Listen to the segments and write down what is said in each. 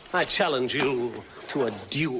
I challenge you to a duel.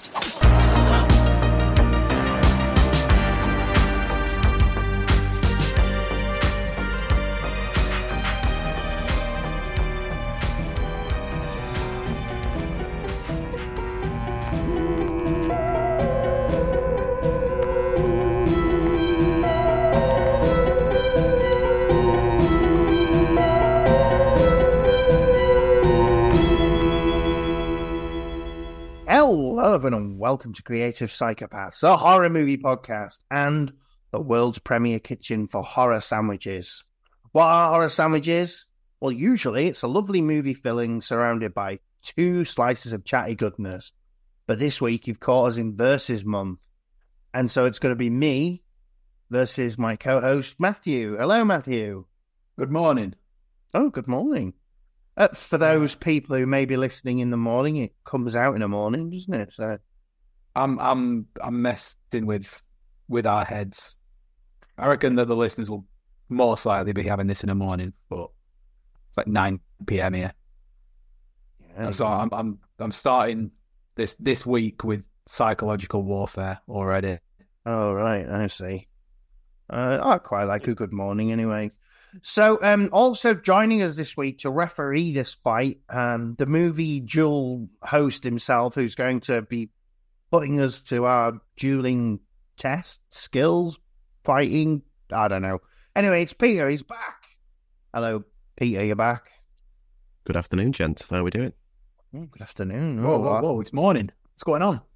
Hello, everyone, and welcome to Creative Psychopaths, a horror movie podcast and the world's premier kitchen for horror sandwiches. What are horror sandwiches? Well, usually it's a lovely movie filling surrounded by 2 slices of chatty goodness. But this week you've caught us in Versus Month. And so it's going to be me versus my co-host, Matthew. Hello, Matthew. Good morning. Oh, good morning. For those people who may be listening in the morning, it comes out in the morning, doesn't it? So I'm messing with our heads. I reckon that the listeners will most likely be having this in the morning, but it's like 9 p.m. here. Yeah, so I'm starting this week with psychological warfare already. Oh, right, I see. I quite like a good morning anyway. So, also joining us this week to referee this fight, the movie duel host himself, who's going to be putting us to our dueling test skills, fighting, I don't know. Anyway, it's Peter, he's back. Hello, Peter, you're back. Good afternoon, gents. How are we doing? Good afternoon. Whoa, it's morning. What's going on?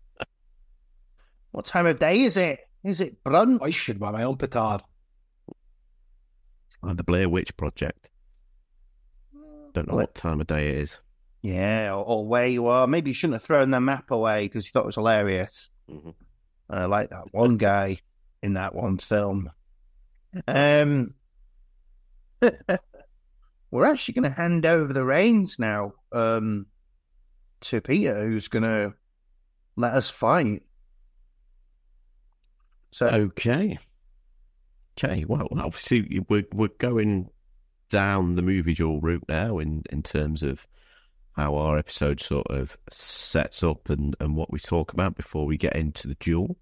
What time of day is it? Is it brunch? I should buy my own petard. Like the Blair Witch Project. Don't know what time of day it is. Yeah, or where you are. Maybe you shouldn't have thrown the map away because you thought it was hilarious. Mm-hmm. I like that one guy in that one film. We're actually going to hand over the reins now to Peter, who's going to let us fight. So Okay, well, obviously we're going down the movie duel route now in terms of how our episode sort of sets up and what we talk about before we get into the duel.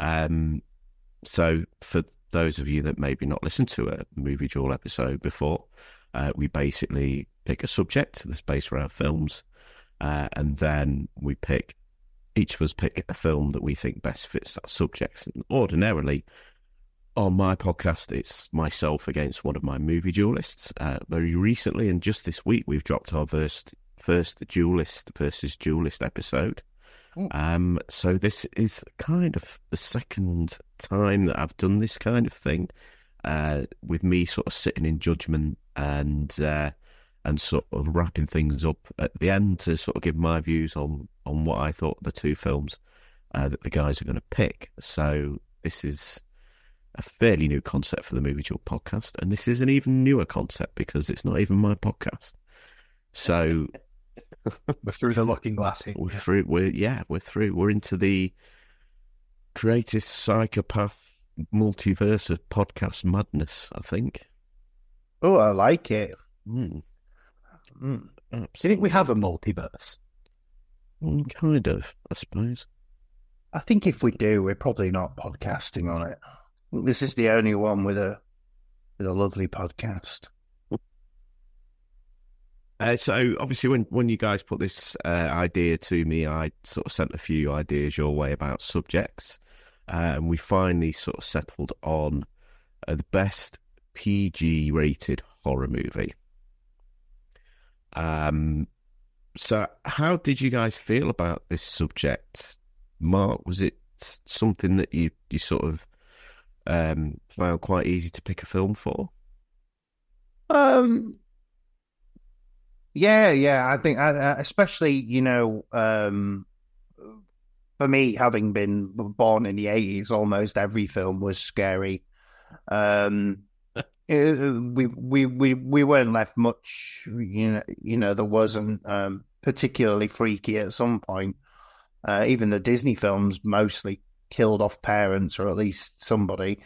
So for those of you that maybe not listened to a movie duel episode before, we basically pick a subject that's based around films, and then each of us pick a film that we think best fits that subject. And ordinarily, on my podcast, it's myself against one of my movie duelists. Very recently, and just this week, we've dropped our first duelist versus duelist episode. So this is kind of the second time that I've done this kind of thing, with me sort of sitting in judgment and sort of wrapping things up at the end to sort of give my views on what I thought the 2 films that the guys are going to pick. So this is a fairly new concept for the Movie Duel podcast, and this is an even newer concept because it's not even my podcast. So we're through the looking glass here. We're through. We're into the Creative Psychopath multiverse of podcast madness, I think. Oh, I like it. Do you think we have a multiverse? Kind of, I suppose. I think if we do, we're probably not podcasting on it. This is the only one with a lovely podcast. So obviously when you guys put this idea to me, I sort of sent a few ideas your way about subjects, and we finally sort of settled on the best PG rated horror movie. So how did you guys feel about this subject? Mark, was it something that you sort of found quite easy to pick a film for? Yeah. I think, especially, for me, having been born in the 80s, almost every film was scary. We weren't left much, there wasn't particularly freaky at some point. Even the Disney films mostly killed off parents, or at least somebody.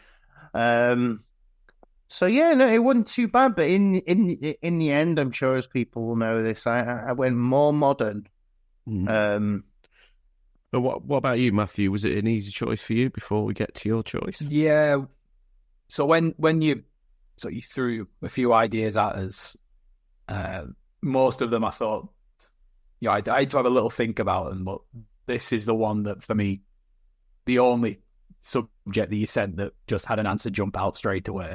So yeah, no, it wasn't too bad. But in the end, I'm sure as people will know this, I went more modern But what about you, Matthew? Was it an easy choice for you before we get to your choice? Yeah. So when you threw a few ideas at us, most of them I thought, I had to have a little think about them, but this is the one that, for me, the only subject that you sent that just had an answer jump out straight away.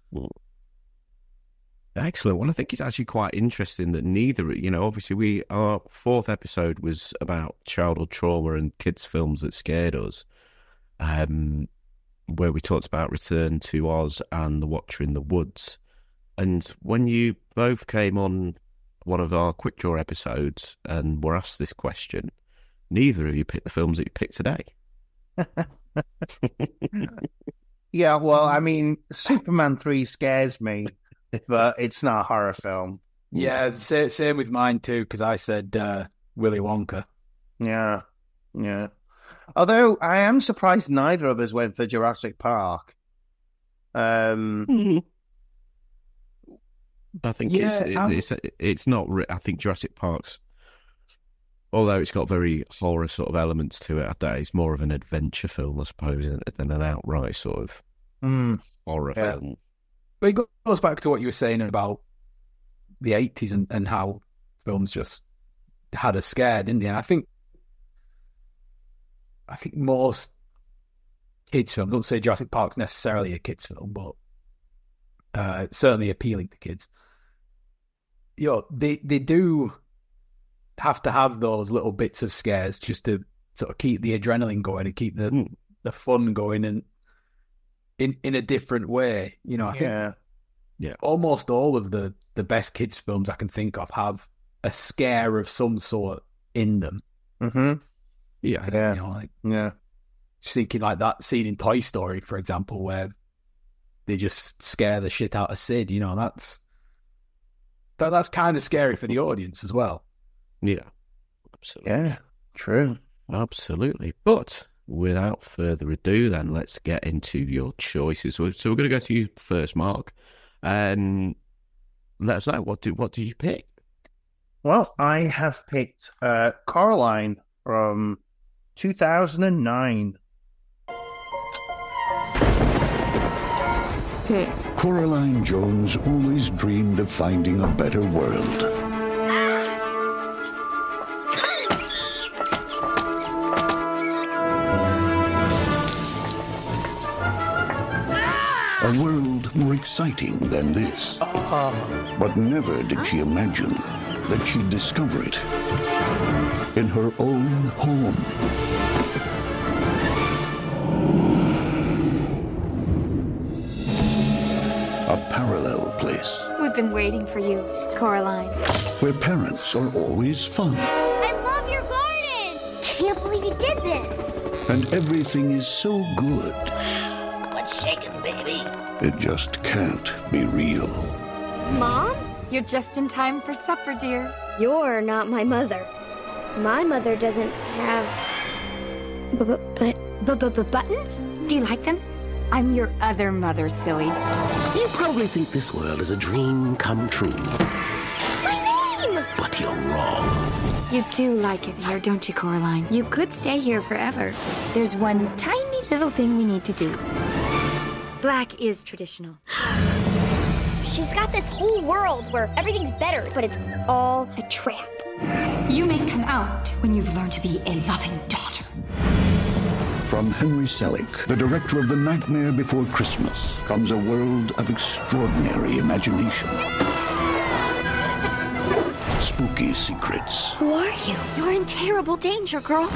Excellent. Well, I think it's actually quite interesting that neither, obviously our fourth episode was about childhood trauma and kids' films that scared us, where we talked about Return to Oz and The Watcher in the Woods. And when you both came on one of our Quick Draw episodes and were asked this question, neither of you picked the films that you picked today. Yeah, well, I mean, Superman 3 scares me, but it's not a horror film. Yeah, same with mine too, because I said Willy Wonka. Yeah. Although I am surprised neither of us went for Jurassic Park. I think it's not. I think Jurassic Park's, although it's got very horror sort of elements to it, it's more of an adventure film, I suppose, than an outright sort of horror film. But it goes back to what you were saying about the 80s and how films just had us scared, didn't they? And I think most kids' films, I don't say Jurassic Park's necessarily a kids' film, but certainly appealing to kids. They do have to have those little bits of scares just to sort of keep the adrenaline going and keep the fun going, and in a different way. I think almost all of the best kids films I can think of have a scare of some sort in them. Mm-hmm. Just thinking like that scene in Toy Story, for example, where they just scare the shit out of Sid. That's kind of scary for the audience as well. Yeah, absolutely. Yeah, true. Absolutely. But without further ado, then, let's get into your choices. So we're going to go to you first, Mark. And let us know, what did you pick? Well, I have picked Coraline from 2009. Coraline Jones always dreamed of finding a better world. A world more exciting than this. But never did she imagine that she'd discover it in her own home. A parallel place. We've been waiting for you, Coraline. Where parents are always fun. I love your garden! Can't believe you did this! And everything is so good. What's shaking, baby? It just can't be real. Mom? You're just in time for supper, dear. You're not my mother. My mother doesn't have... Buttons? Do you like them? I'm your other mother, silly. You probably think this world is a dream come true. My name! But you're wrong. You do like it here, don't you, Coraline? You could stay here forever. There's one tiny little thing we need to do. Black is traditional. She's got this whole world where everything's better, but it's all a trap. You may come out when you've learned to be a loving daughter. From Henry Selick, the director of The Nightmare Before Christmas, comes a world of extraordinary imagination. Spooky secrets. Who are you? You're in terrible danger, girl.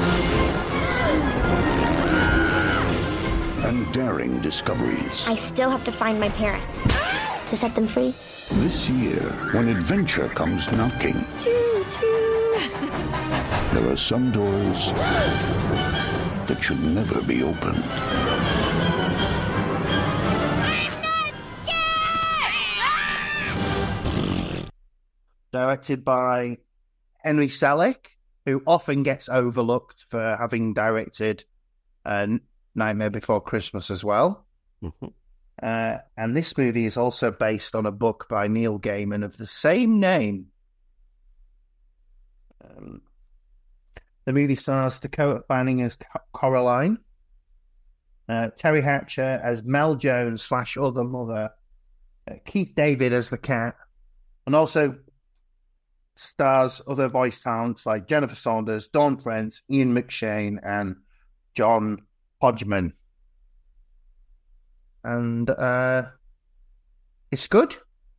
And daring discoveries. I still have to find my parents. To set them free? This year, when adventure comes knocking, Choo-choo. there are some doors that should never be opened. Directed by Henry Selick, who often gets overlooked for having directed Nightmare Before Christmas as well. Mm-hmm. And this movie is also based on a book by Neil Gaiman of the same name. The movie stars Dakota Fanning as Coraline, Terry Hatcher as Mel Jones / other mother, Keith David as the cat, and also stars other voice talents like Jennifer Saunders, Dawn French, Ian McShane, and John Hodgman. And it's good.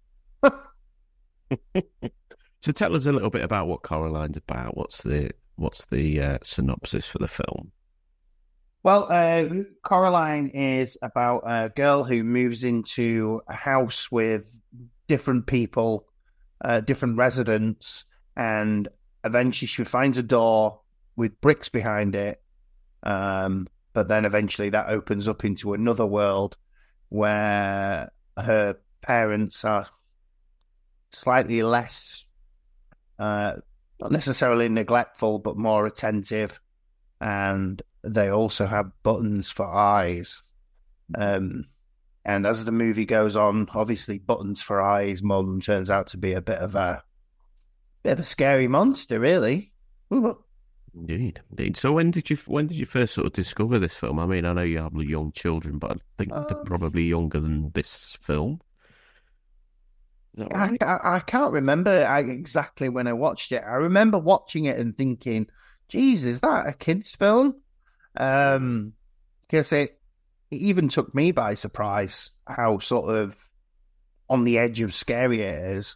So tell us a little bit about what Coraline's about. What's the synopsis for the film? Well, Coraline is about a girl who moves into a house with different people, different residents, and eventually she finds a door with bricks behind it. But then eventually that opens up into another world where her parents are slightly less, not necessarily neglectful, but more attentive. And they also have buttons for eyes. And as the movie goes on, obviously Buttons for Eyes mum turns out to be a bit of a scary monster, really. Ooh. Indeed. So when did you first sort of discover this film? I mean, I know you have young children, but I think they're probably younger than this film. Is that right? I can't remember exactly when I watched it. I remember watching it and thinking, geez, is that a kid's film? Because it even took me by surprise how sort of on the edge of scary it is.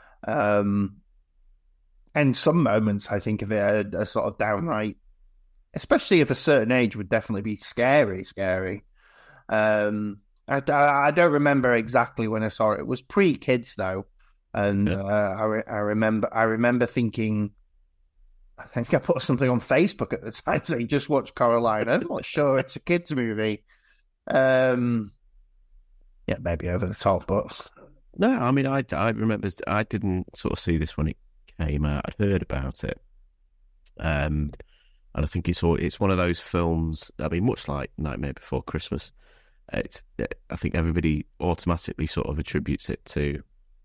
And some moments I think of it are sort of downright, especially of a certain age, would definitely be scary. I don't remember exactly when I saw it. It was pre-kids though, and I remember thinking, I think I put something on Facebook at the time saying, just watch Coraline. I'm not sure it's a kids movie. Yeah, maybe over the top, but no, I mean, I remember I didn't sort of see this when it came out. I'd heard about it, and I think it's one of those films. I mean, much like Nightmare Before Christmas, I think everybody automatically sort of attributes it to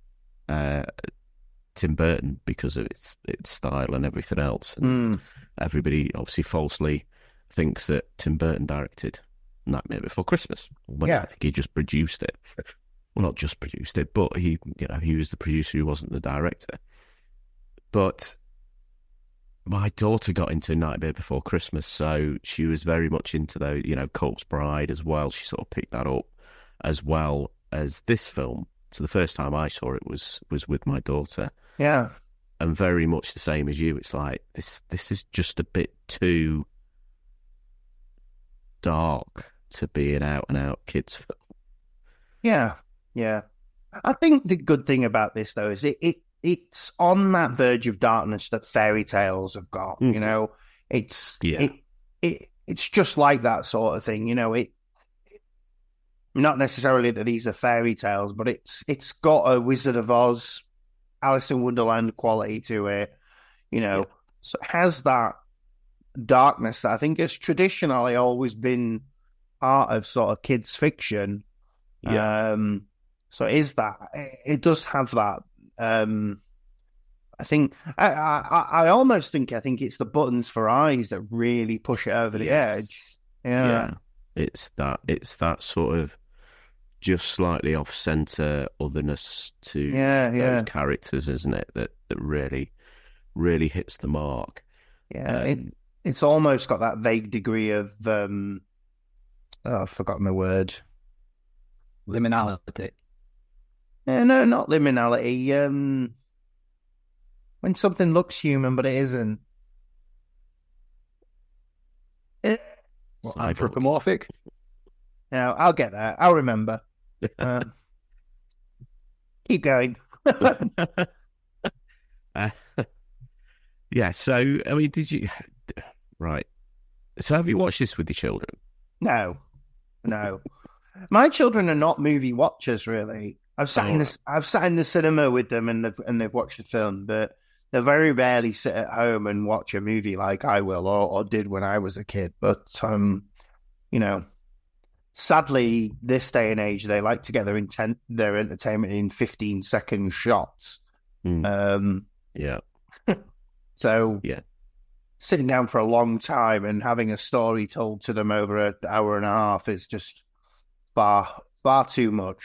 Tim Burton because of its style and everything else. And everybody obviously falsely thinks that Tim Burton directed Nightmare Before Christmas. I think he just produced it. Well, not just produced it, but he was the producer. He wasn't the director. But my daughter got into Nightmare Before Christmas, so she was very much into those, Corpse Bride as well. She sort of picked that up as well as this film. So the first time I saw it was with my daughter. Yeah. And very much the same as you. It's like, this is just a bit too dark to be an out-and-out kids film. Yeah. I think the good thing about this, though, is it's on that verge of darkness that fairy tales have got. It's just like that sort of thing. Not necessarily that these are fairy tales, but it's got a Wizard of Oz, Alice in Wonderland quality to it. So it has that darkness that I think has traditionally always been part of sort of kids fiction. Yeah. So it does have that. I think I almost think it's the Buttons for Eyes that really push it over the edge. Yeah. It's that sort of just slightly off center otherness to those characters, isn't it? That really, really hits the mark. Yeah, it's almost got that vague degree of I've forgotten the word. Liminality. No, not liminality. When something looks human but it isn't. Anthropomorphic? No, I'll get that. I'll remember. Keep going. Yeah, so, I mean, did you... Right. So have you watched this with your children? No. My children are not movie watchers, really. I've sat in the cinema with them and they've watched the film, but they very rarely sit at home and watch a movie like I will or did when I was a kid. But sadly, this day and age, they like to get their entertainment in 15-second shots. Yeah. So yeah, sitting down for a long time and having a story told to them over an hour and a half is just far too much.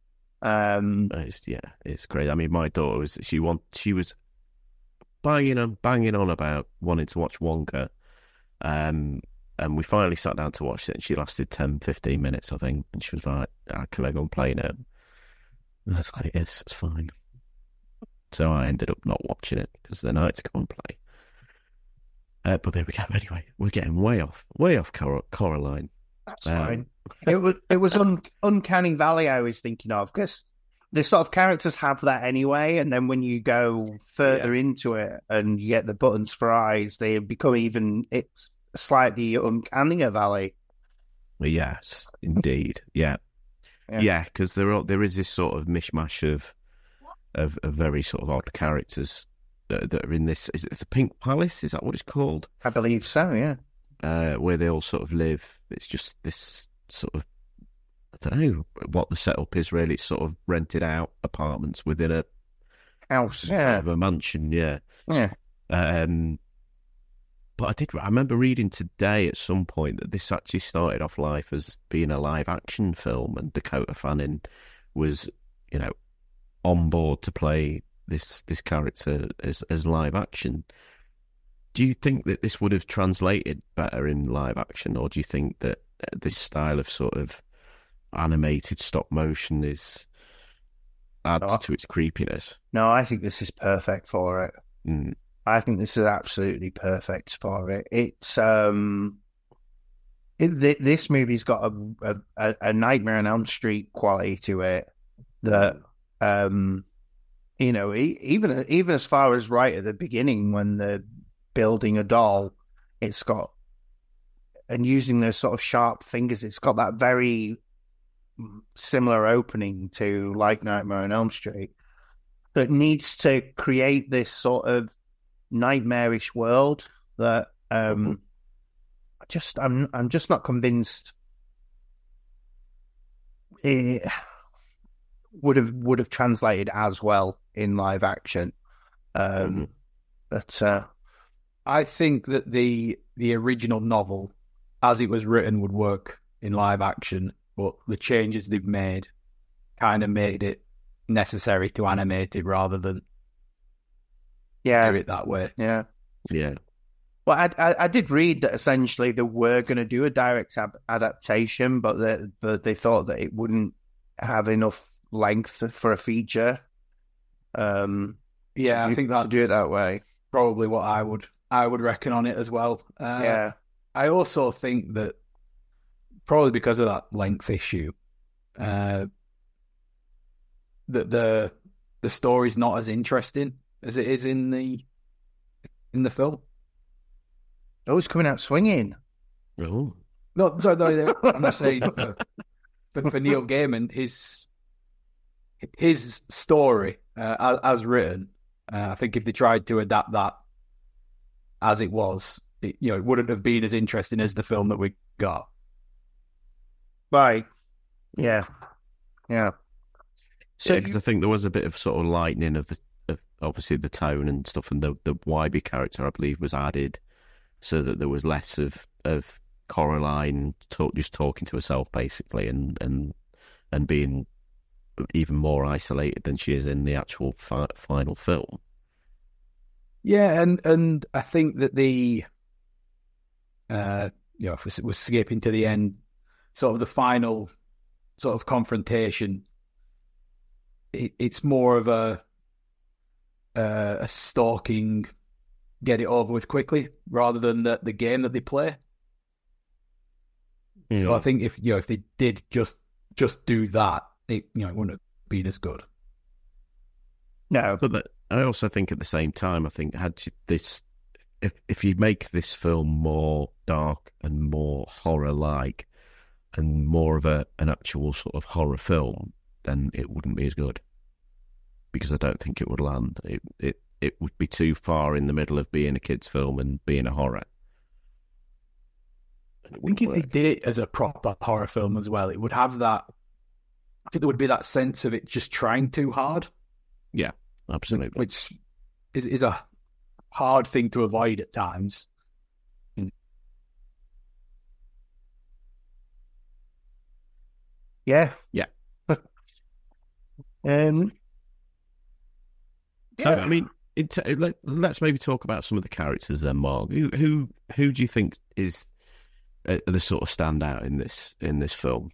It's great. I mean, my daughter she was banging on about wanting to watch Wonka, and we finally sat down to watch it, and she lasted 10-15 minutes, I think, and she was like, "Can I go and play now?" And I was like, "Yes, it's fine." So I ended up not watching it because then I had to go and play. But there we go. Anyway, we're getting way off Coraline. That's fine. It was Uncanny Valley I was thinking of, because the sort of characters have that anyway, and then when you go further into it and you get the buttons for eyes, they become even slightly uncannier Valley. Yes, indeed. Yeah, because there is this sort of mishmash of very sort of odd characters that are in this. Is it the Pink Palace? Is that what it's called? I believe so. Yeah, where they all sort of live. It's just this sort of, I don't know what the setup is really. It's sort of rented out apartments within a house, of a mansion. Yeah. But I remember reading today at some point that this actually started off life as being a live action film, and Dakota Fanning was, on board to play this character as live action. Do you think that this would have translated better in live action, or do you think that this style of sort of animated stop motion adds to its creepiness? No, I think this is perfect for it. I think this is absolutely perfect for it. It's this movie's got a Nightmare on Elm Street quality to it that even as far as right at the beginning when they're building a doll, it's got, and using those sort of sharp fingers, it's got that very similar opening to like Nightmare on Elm Street. So it needs to create this sort of nightmarish world that I'm just not convinced it would have translated as well in live action. But I think that the original novel, as it was written, would work in live action, but the changes they've made kind of made it necessary to animate it rather than do it that way. Yeah. Well, I did read that essentially they were going to do a direct adaptation, but they thought that it wouldn't have enough length for a feature. I think that's to do it that way. Probably what I would reckon on it as well. I also think that probably because of that length issue, that the story's not as interesting as it is in the film. Oh, it's coming out swinging. Oh. No, sorry, I'm not saying for Neil Gaiman, his story as written. I think if they tried to adapt that as it was, it wouldn't have been as interesting as the film that we got. Right. Yeah. So, because I think there was a bit of sort of lightening of obviously the tone and stuff, and the Wybie character, I believe, was added so that there was less of Coraline just talking to herself basically, and being even more isolated than she is in the actual final film. Yeah, and I think that if we're skipping to the end, sort of the final sort of confrontation, it's more of a stalking, get it over with quickly, rather than the game that they play. Yeah. So I think if they did just do that, it wouldn't have been as good. No, but I also think at the same time, I think if you make this film more dark and more horror-like and more of an actual sort of horror film, then it wouldn't be as good, because I don't think it would land. It would be too far in the middle of being a kid's film and being a horror. I think if they did it as a proper horror film as well, it would have that. I think there would be that sense of it just trying too hard. Yeah, absolutely. Which is a hard thing to avoid at times. Yeah. Yeah. So, I mean, let's maybe talk about some of the characters then, Mark. Who do you think is the sort of standout in this film?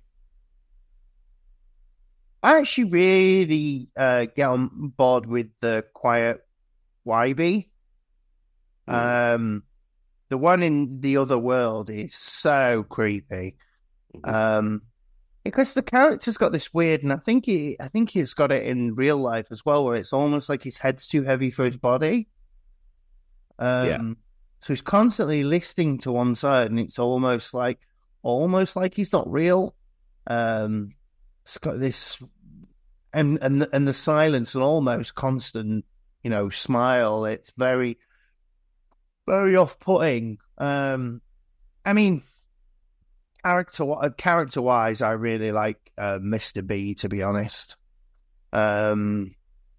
I actually really get on board with the Quiet Wybie. The one in the other world is so creepy. Because the character's got this weird, and I think he's got it in real life as well, where it's almost like his head's too heavy for his body. So he's constantly listing to one side, and it's almost like he's not real. It's got this, and the silence, and almost constant, smile. It's very, very off-putting. I mean, character-wise, I really like Mr. B, to be honest. I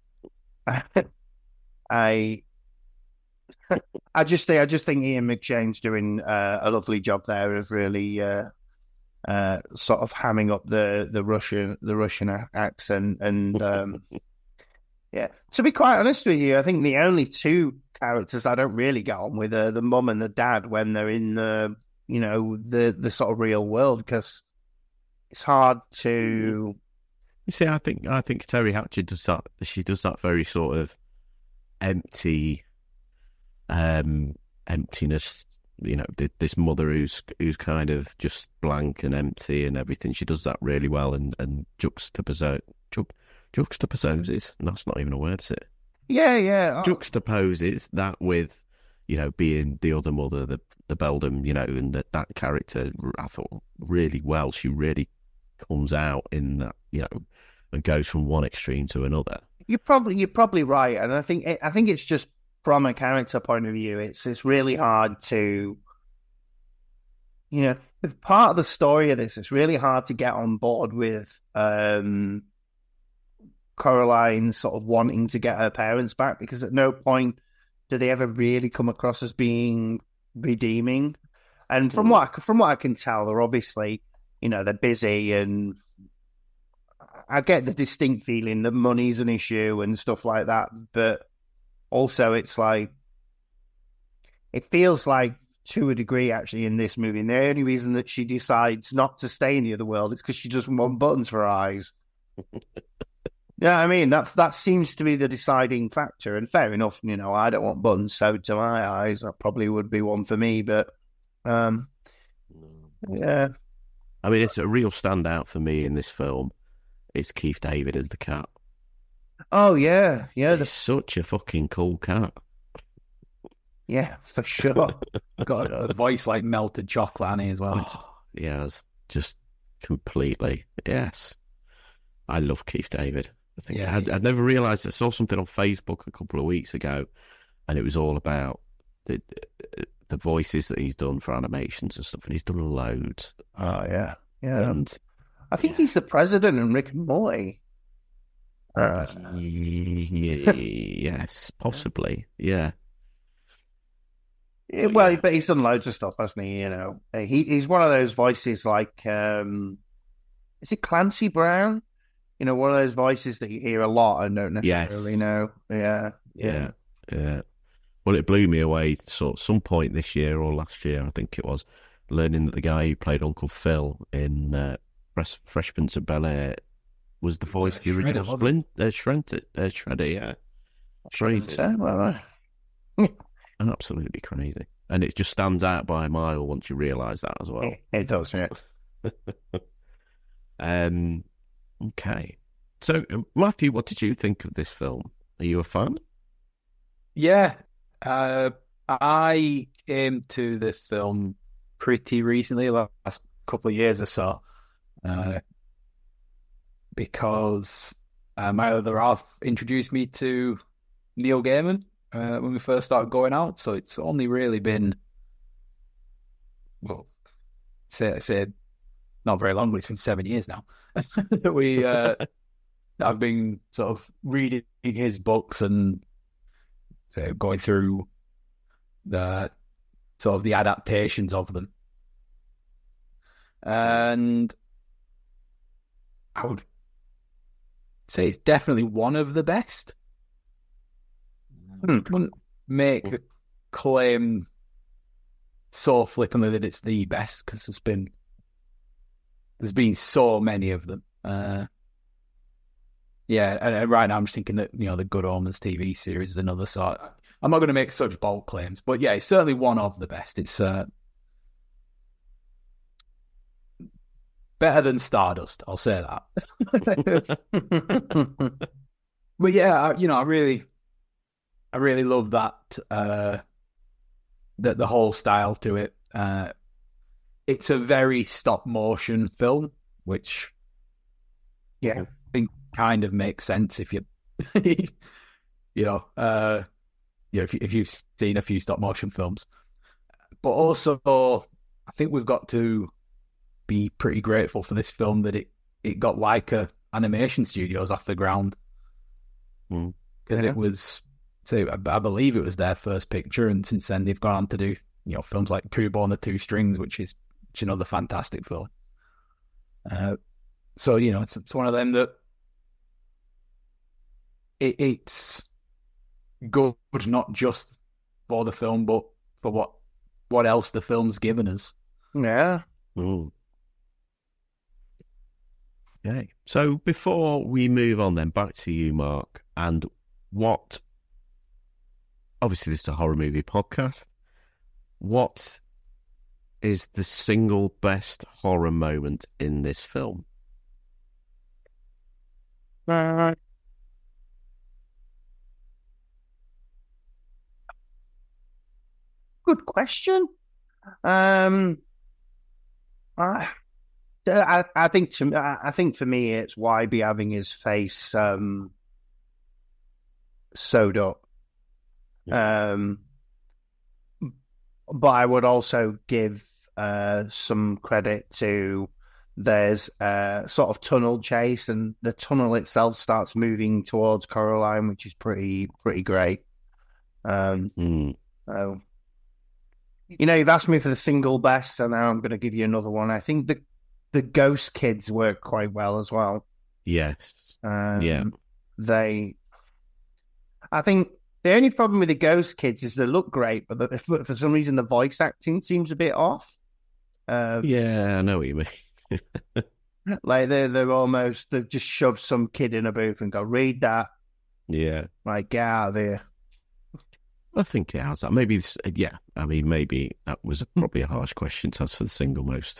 just think Ian McShane's doing a lovely job there of really sort of hamming up the Russian accent, and yeah. To be quite honest with you, I think the only two characters I don't really get on with are the mum and the dad when they're in the sort of real world, because it's hard to. You see, I think Teri Hatcher does that. She does that very sort of emptiness. This mother who's kind of just blank and empty and everything. She does that really well, and juxtaposes. That's not even a word, is it? Yeah. Juxtaposes that with, being the other mother, the Beldam, and that character, I thought really well. She really comes out in that, and goes from one extreme to another. You're probably right, and I think it's just from a character point of view, it's really hard to, part of the story of this. It's really hard to get on board with Coraline sort of wanting to get her parents back, because at no point do they ever really come across as being redeeming. And from what I can tell, they're obviously, they're busy, and I get the distinct feeling that money's an issue and stuff like that. But also, it's like, it feels like, to a degree, actually, in this movie, and the only reason that she decides not to stay in the other world is because she doesn't want buttons for her eyes. Yeah, I mean, that seems to be the deciding factor, and fair enough, I don't want buttons sewed to my eyes. That probably would be one for me, but yeah. I mean, it's a real standout for me in this film. It's Keith David as the cat. Oh, yeah. He's such a fucking cool cat. Yeah, for sure. Got a voice like melted chocolate, Annie, as well. Oh, yes, just completely. Yes. I love Keith David. I think I'd never realised. I saw something on Facebook a couple of weeks ago, and it was all about the voices that he's done for animations and stuff, and he's done loads. Oh, yeah. And I think he's the president in Rick and Morty. Yes, possibly. Yeah. Well, but he's done loads of stuff, hasn't he? He's one of those voices like, is it Clancy Brown? One of those voices that you hear a lot and don't necessarily know. Yeah. Well, it blew me away. So, some point this year or last year, I think it was, learning that the guy who played Uncle Phil in Fresh Prince of Bel-Air was the voice of the original Shredder. Yeah, crazy. Absolutely crazy, and it just stands out by a mile once you realise that as well. It does, yeah. Okay. So, Matthew, what did you think of this film? Are you a fan? Yeah. I came to this film pretty recently, last couple of years or so, because my other half introduced me to Neil Gaiman when we first started going out. So it's only really been, well, say not very long, but it's been 7 years now that I've been sort of reading his books and going through the sort of the adaptations of them. And I would say it's definitely one of the best. Wouldn't make a claim so flippantly that it's the best, because there's been so many of them. And right now I'm just thinking that, the Good Omens TV series is another sort. I'm not going to make such bold claims, but yeah, it's certainly one of the best. It's better than Stardust, I'll say that. But yeah, I really love that the whole style to it. It's a very stop motion film, which I think kind of makes sense if you if you've seen a few stop motion films. But also, I think we've got to be pretty grateful for this film that it got Leica Animation Studios off the ground, because it was. So I believe it was their first picture, and since then they've gone on to do films like Kubo and the Two Strings, which is another fantastic film. So it's one of them that it's good, not just for the film, but for what else the film's given us. Yeah. Okay. So before we move on, then back to you, Mark, and what. Obviously, this is a horror movie podcast. What is the single best horror moment in this film? Good question. I think for me, it's YB having his face sewed up. But I would also give some credit to there's a sort of tunnel chase, and the tunnel itself starts moving towards Coraline, which is pretty great. So, you've asked me for the single best, and now I'm going to give you another one. I think the Ghost Kids work quite well as well. Yes. I think the only problem with the Ghost Kids is they look great, but for some reason the voice acting seems a bit off. Yeah, I know what you mean. Like they've just shoved some kid in a booth and go, read that. Yeah. Like, get out of there. I think it has that. Maybe, maybe that was probably a harsh question to ask for the single most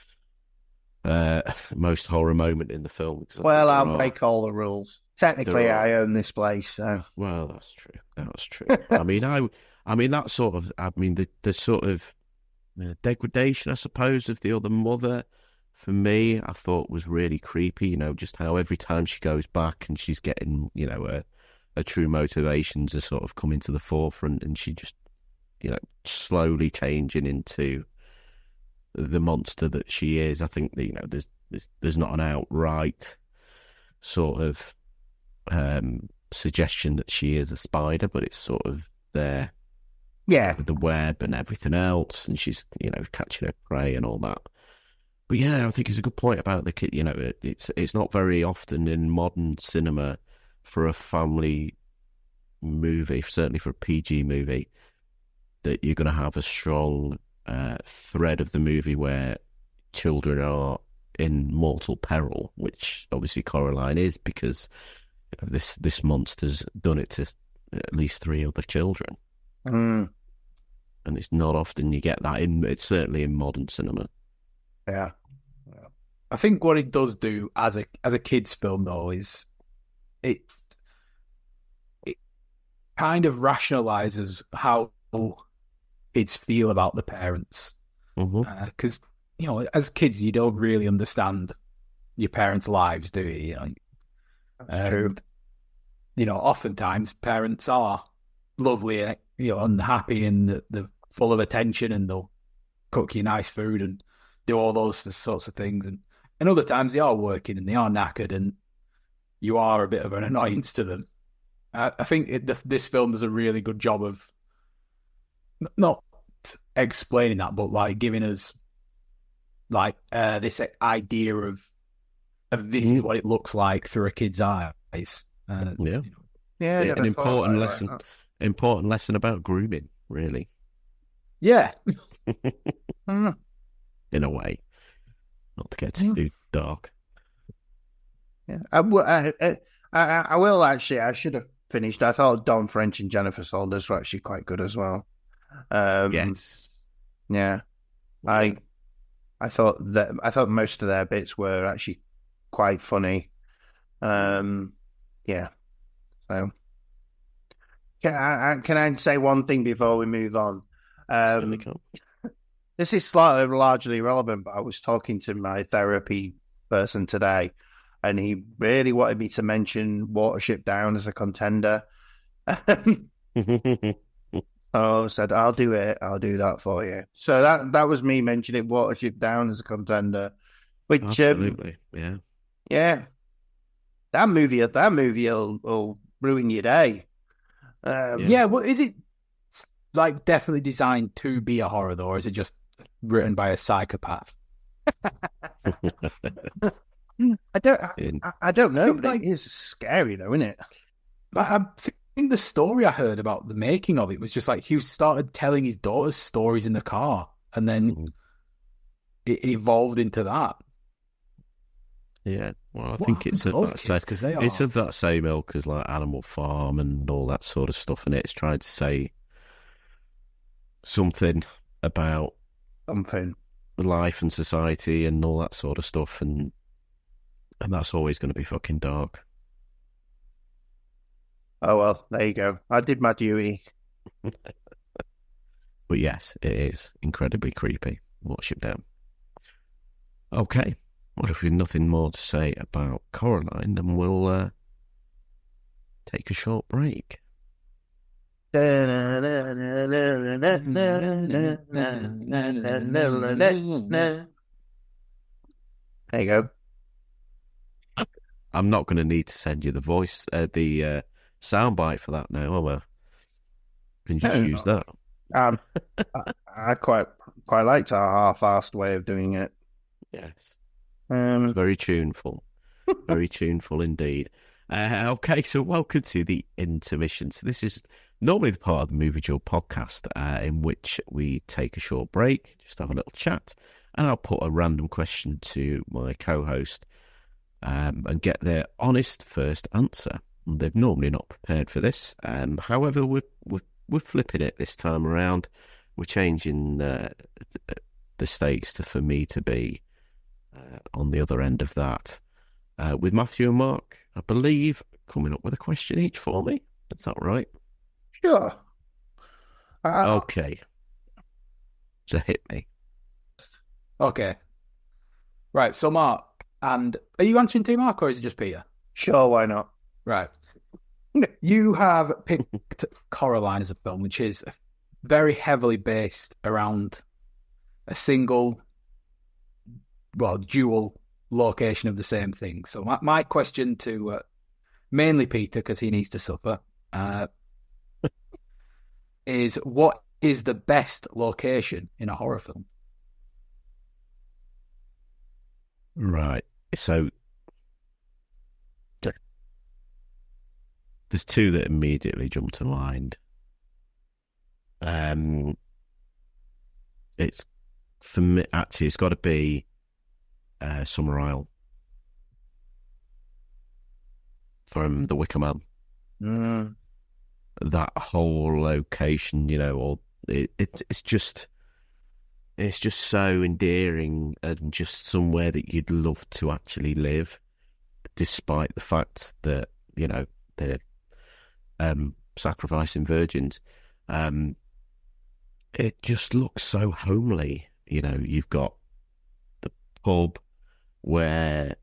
horror moment in the film. Well, I'll break all the rules. Technically, I own this place, so. Well, that's true. That's true. The sort of degradation, I suppose, of the other mother, for me, I thought was really creepy. Just how every time she goes back and she's getting, her true motivations are sort of coming to the forefront, and she just, slowly changing into the monster that she is. I think that, there's not an outright sort of suggestion that she is a spider, but it's sort of there, with the web and everything else, and she's catching her prey and all that. But yeah, I think it's a good point about the kid. It's not very often in modern cinema for a family movie, certainly for a PG movie, that you're going to have a strong thread of the movie where children are in mortal peril, which obviously Coraline is, because this monster's done it to at least 3 other children. And it's not often you get that it's certainly in modern cinema. Yeah. I think what it does do as a kid's film, though, is it kind of rationalizes how kids feel about the parents. Because as kids, you don't really understand your parents' lives, do you? Oftentimes parents are lovely and happy, and they're full of attention, and they'll cook you nice food and do all those sorts of things. And other times they are working and they are knackered, and you are a bit of an annoyance to them. I think this film does a really good job of not explaining that, but like giving us like this idea of this is what it looks like through a kid's eyes. Yeah. Yeah, I An never thought important about lesson. that. Important lesson about grooming, really, Yeah. Mm. in a way. Not to get too dark. Yeah, I will actually. I should have finished. I thought Don French and Jennifer Saunders were actually quite good as well. Yes. Yeah, I thought most of their bits were actually quite funny. Yeah. So, can I say one thing before we move on? Certainly can. This is slightly largely irrelevant, but I was talking to my therapy person today, and he really wanted me to mention Watership Down as a contender. I said, I'll do it. I'll do that for you. So that was me mentioning Watership Down as a contender. Which, Absolutely, yeah. Yeah. That movie will ruin your day. Yeah, well, is it like definitely designed to be a horror, though, or is it just written by a psychopath? I don't know, but like, it is scary, though, isn't it? I think the story I heard about the making of it was just like he started telling his daughter's stories in the car, and then it evolved into that. Yeah, well, I think it's of that same ilk as like Animal Farm and all that sort of stuff, and it's trying to say something about life and society and all that sort of stuff, and that's always going to be fucking dark. Oh well, there you go. I did my duty. But yes, it is incredibly creepy. Watership Down. Okay. Well, if we've nothing more to say about Coraline, then we'll take a short break. There you go. I'm not going to need to send you the voice, the soundbite for that now, am I? Can you just use that? I quite liked our half-assed way of doing it. Yes. Very tuneful. Very tuneful indeed. Okay, so welcome to the intermission. So this is normally the part of the Movie Duel podcast in which we take a short break, just have a little chat, and I'll put a random question to my co-host and get their honest first answer. They're normally not prepared for this. However, we're flipping it this time around. We're changing the stakes for me to be on the other end of that. With Matthew and Mark, I believe, coming up with a question each for me. Is that right? Sure. Okay. So hit me. Okay. Right, so Mark, and are you answering to Mark or is it just Peter? Sure, why not? Right. You have picked Coraline as a film, which is very heavily based around a single, dual location of the same thing. So my question to mainly Peter, because he needs to suffer, is what is the best location in a horror film? Right. So there's two that immediately jump to mind. It's for me. Actually, it's got to be Summer Isle from The Wicker Man. That whole location, or it's just so endearing and just somewhere that you'd love to actually live, despite the fact that they're sacrificing virgins. It just looks so homely. You've got the pub where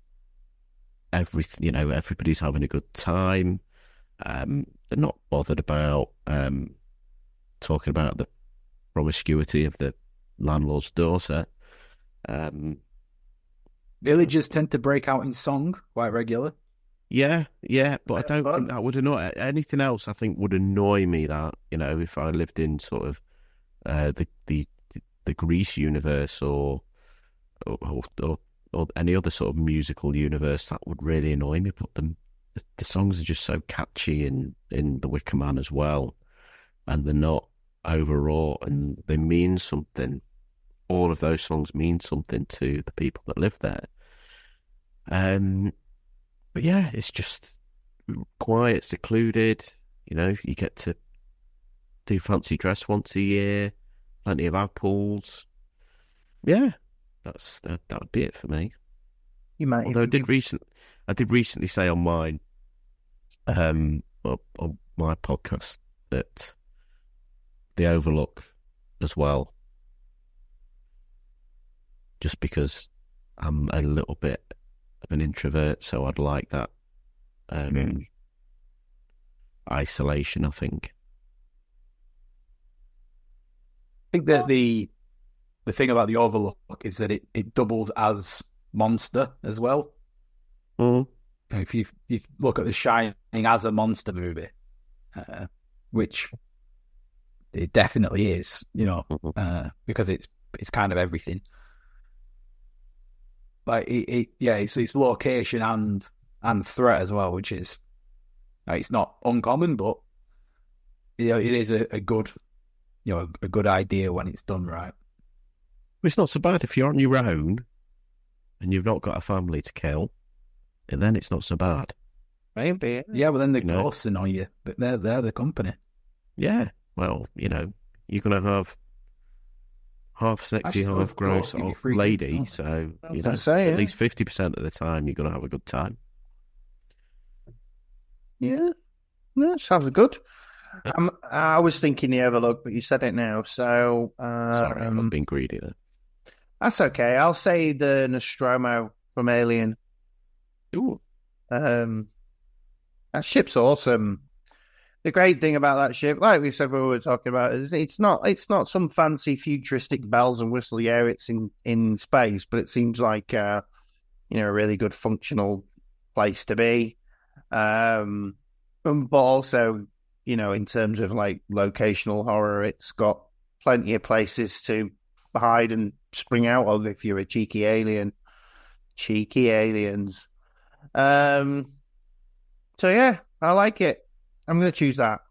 everybody's having a good time. They're not bothered about talking about the promiscuity of the landlord's daughter. Villagers tend to break out in song quite regularly. Yeah, but I don't think that would annoy anything else. I think would annoy me that if I lived in sort of the Grease universe or or any other sort of musical universe, that would really annoy me. But the songs are just so catchy in The Wicker Man as well, and they're not overwrought, and they mean something. All of those songs mean something to the people that live there. But yeah, it's just quiet, secluded. You know, you get to do fancy dress once a year, plenty of apples. Yeah, that would be it for me. You might. Although I did recently say on mine, on my podcast, that The Overlook as well, just because I'm a little bit of an introvert, so I'd like that isolation, I think. I think that the thing about The Overlook is that it doubles as monster as well. Mm. If you look at The Shining as a monster movie, which it definitely is, you know, because it's kind of everything. Like it's location and threat as well, which is it's not uncommon, but you know, it is a good, you know, a good idea when it's done right. It's not so bad if you're on your own and you've not got a family to kill, and then it's not so bad. Maybe. Yeah, but then the ghosts annoy you. But they're the company. Yeah, well, you know, you're going to have half sexy, half gross old lady, so you know, at least 50% of the time you're going to have a good time. Yeah, sounds good. I was thinking The Overlook, but you said it now, so sorry, I've been greedy there. That's okay. I'll say the Nostromo from Alien. Ooh, that ship's awesome. The great thing about that ship, like we said when we were talking about, is it's not some fancy futuristic bells and whistles. Yeah, it's in space, but it seems like a really good functional place to be. But also, you know, in terms of like locational horror, it's got plenty of places to hide and spring out of if you're a cheeky alien. Cheeky aliens. So yeah, I like it. I'm going to choose that.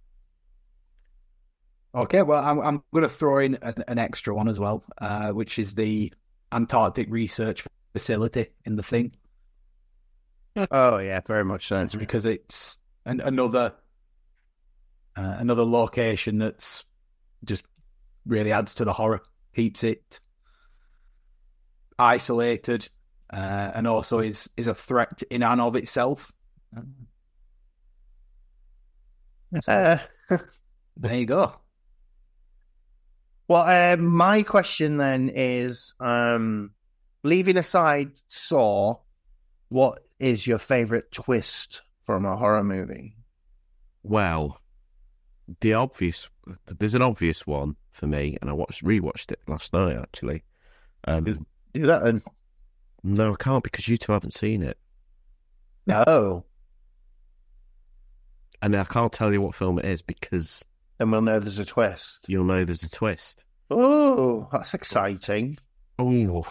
Okay, well, I'm going to throw in an extra one as well, which is the Antarctic Research Facility in The Thing. Oh yeah, very much so. Because it's another location that's just really adds to the horror, keeps it isolated, and also is a threat in and of itself. There you go. Well, my question then is, leaving aside Saw, what is your favorite twist from a horror movie? Well, there's an obvious one for me, and I rewatched it last night actually. Do that then. No, I can't because you two haven't seen it. No. And I can't tell you what film it is because... Then we'll know there's a twist. You'll know there's a twist. Oh, that's exciting. Oh.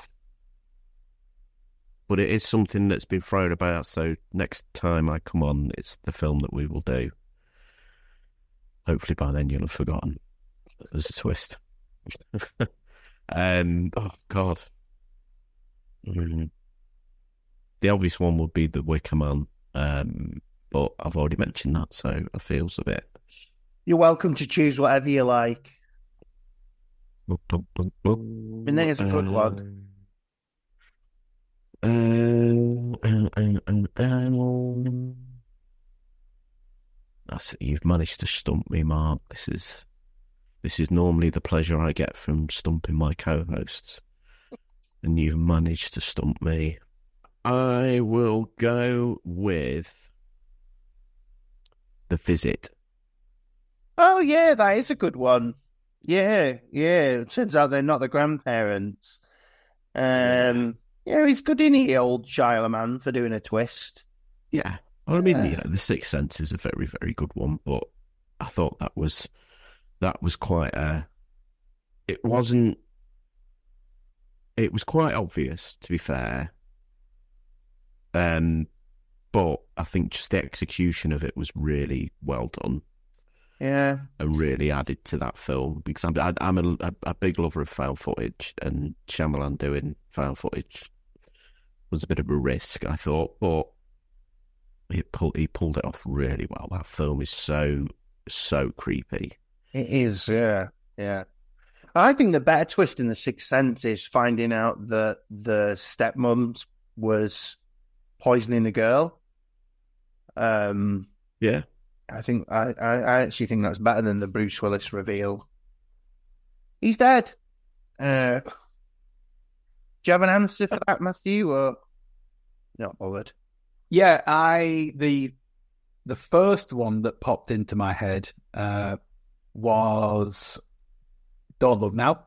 But it is something that's been thrown about, so next time I come on, it's the film that we will do. Hopefully by then you'll have forgotten that there's a twist. Oh, God. The obvious one would be The Wicker Man, but I've already mentioned that, so I feel a bit. You're welcome to choose whatever you like. I mean, there's a good one. You've managed to stump me, Mark. This is normally the pleasure I get from stumping my co-hosts, and you've managed to stump me. I will go with The Visit. Oh yeah, that is a good one. Yeah. It turns out they're not the grandparents. Yeah, he's good in here, old Shyamalan, for doing a twist. Yeah. Well, I mean, The Sixth Sense is a very, very good one, but I thought that was quite it was quite obvious, to be fair, But I think just the execution of it was really well done. Yeah. And really added to that film, because I'm a big lover of found footage, and Shyamalan doing found footage was a bit of a risk, I thought, but he pulled it off really well. That film is so creepy. It is, yeah. I think the better twist in The Sixth Sense is finding out that the stepmom was poisoning the girl. Yeah. I actually think that's better than the Bruce Willis reveal. He's dead. Do you have an answer for that, Matthew, or not bothered? Yeah, the first one that popped into my head was Don't Look Now.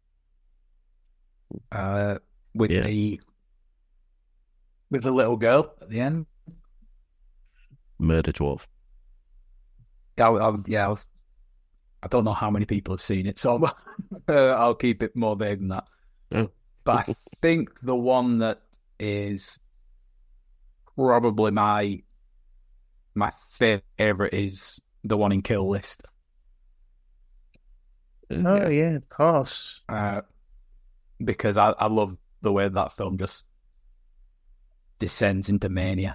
With the little girl at the end. Murder Dwarf. I don't know how many people have seen it, so I'll keep it more vague than that. Oh. But I think the one that is probably my favourite is the one in Kill List. Oh, yeah, of course. Because I love the way that film just descends into mania.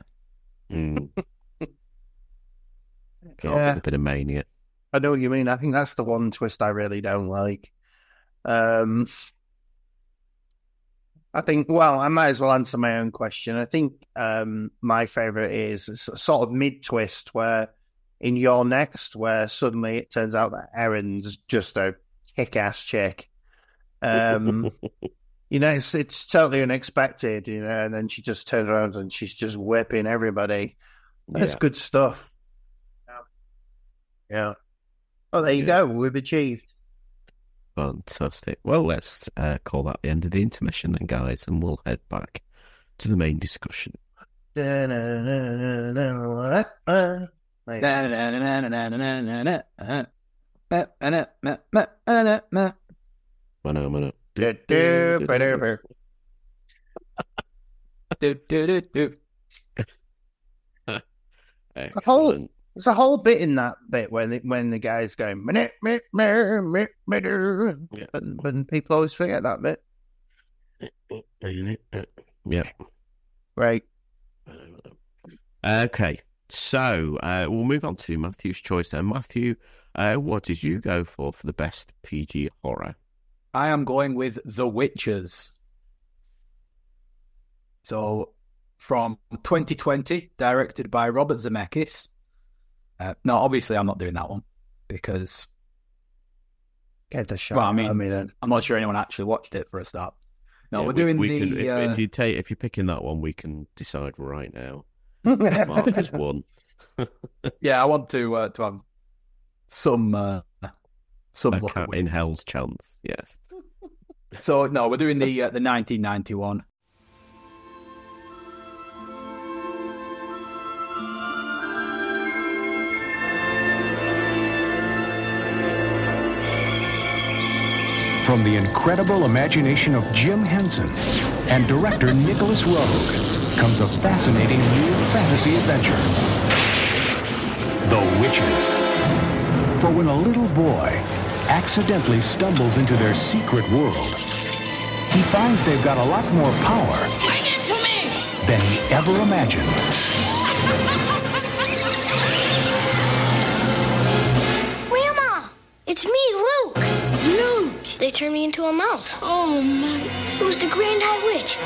A bit of mania. I know what you mean. I think that's the one twist I really don't like. I think, well, I might as well answer my own question. I think my favourite is a sort of mid-twist where in You're Next, where suddenly it turns out that Erin's just a kick-ass chick. It's totally unexpected, and then she just turns around and she's just whipping everybody. That's good stuff. Yeah. Oh, there you go. We've achieved. Fantastic. Well, let's call that the end of the intermission then, guys, and we'll head back to the main discussion. Excellent. There's a whole bit in that bit when the guy's going, but people always forget that bit. Yeah. Right. Okay. So we'll move on to Matthew's choice then. Matthew, what did you go for the best PG horror? I am going with The Witches. So, from 2020, directed by Robert Zemeckis. No, obviously I'm not doing that one because... Get the shot. Well, I mean, I'm not sure anyone actually watched it for a start. No, we're doing if you're picking that one, we can decide right now. Mark has won. Yeah, I want to have some luck in hell's chance. Yes. So no, we're doing the 1991. From the incredible imagination of Jim Henson and director Nicholas Roeg comes a fascinating new fantasy adventure, The Witches. For when a little boy accidentally stumbles into their secret world, he finds they've got a lot more power than he ever imagined. Grandma, it's me, Luke. They turned me into a mouse. Oh, my. It was the Grand High Witch.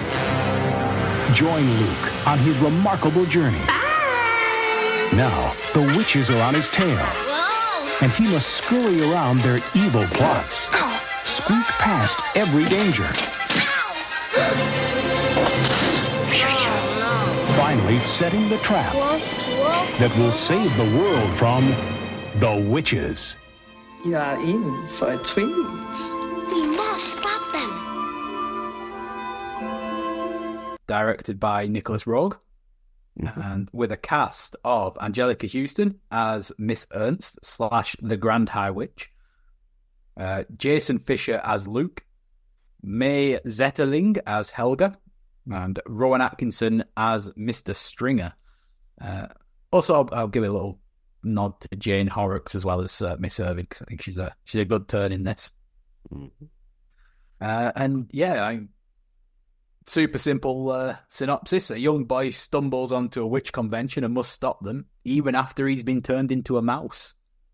Join Luke on his remarkable journey. Now, the witches are on his tail. Whoa. And he must scurry around their evil plots. Squeak past every danger. Finally setting the trap that will save the world from the witches. You are in for a treat. We must stop them. Directed by Nicholas Roeg, and with a cast of Angelica Houston as Miss Ernst / the Grand High Witch, Jason Fisher as Luke, May Zetterling as Helga, and Rowan Atkinson as Mr. Stringer. Also, I'll give a little nod to Jane Horrocks as well as Miss Irving, because I think she's a good turn in this. Mm-hmm. And yeah, super simple synopsis. A young boy stumbles onto a witch convention and must stop them, even after he's been turned into a mouse.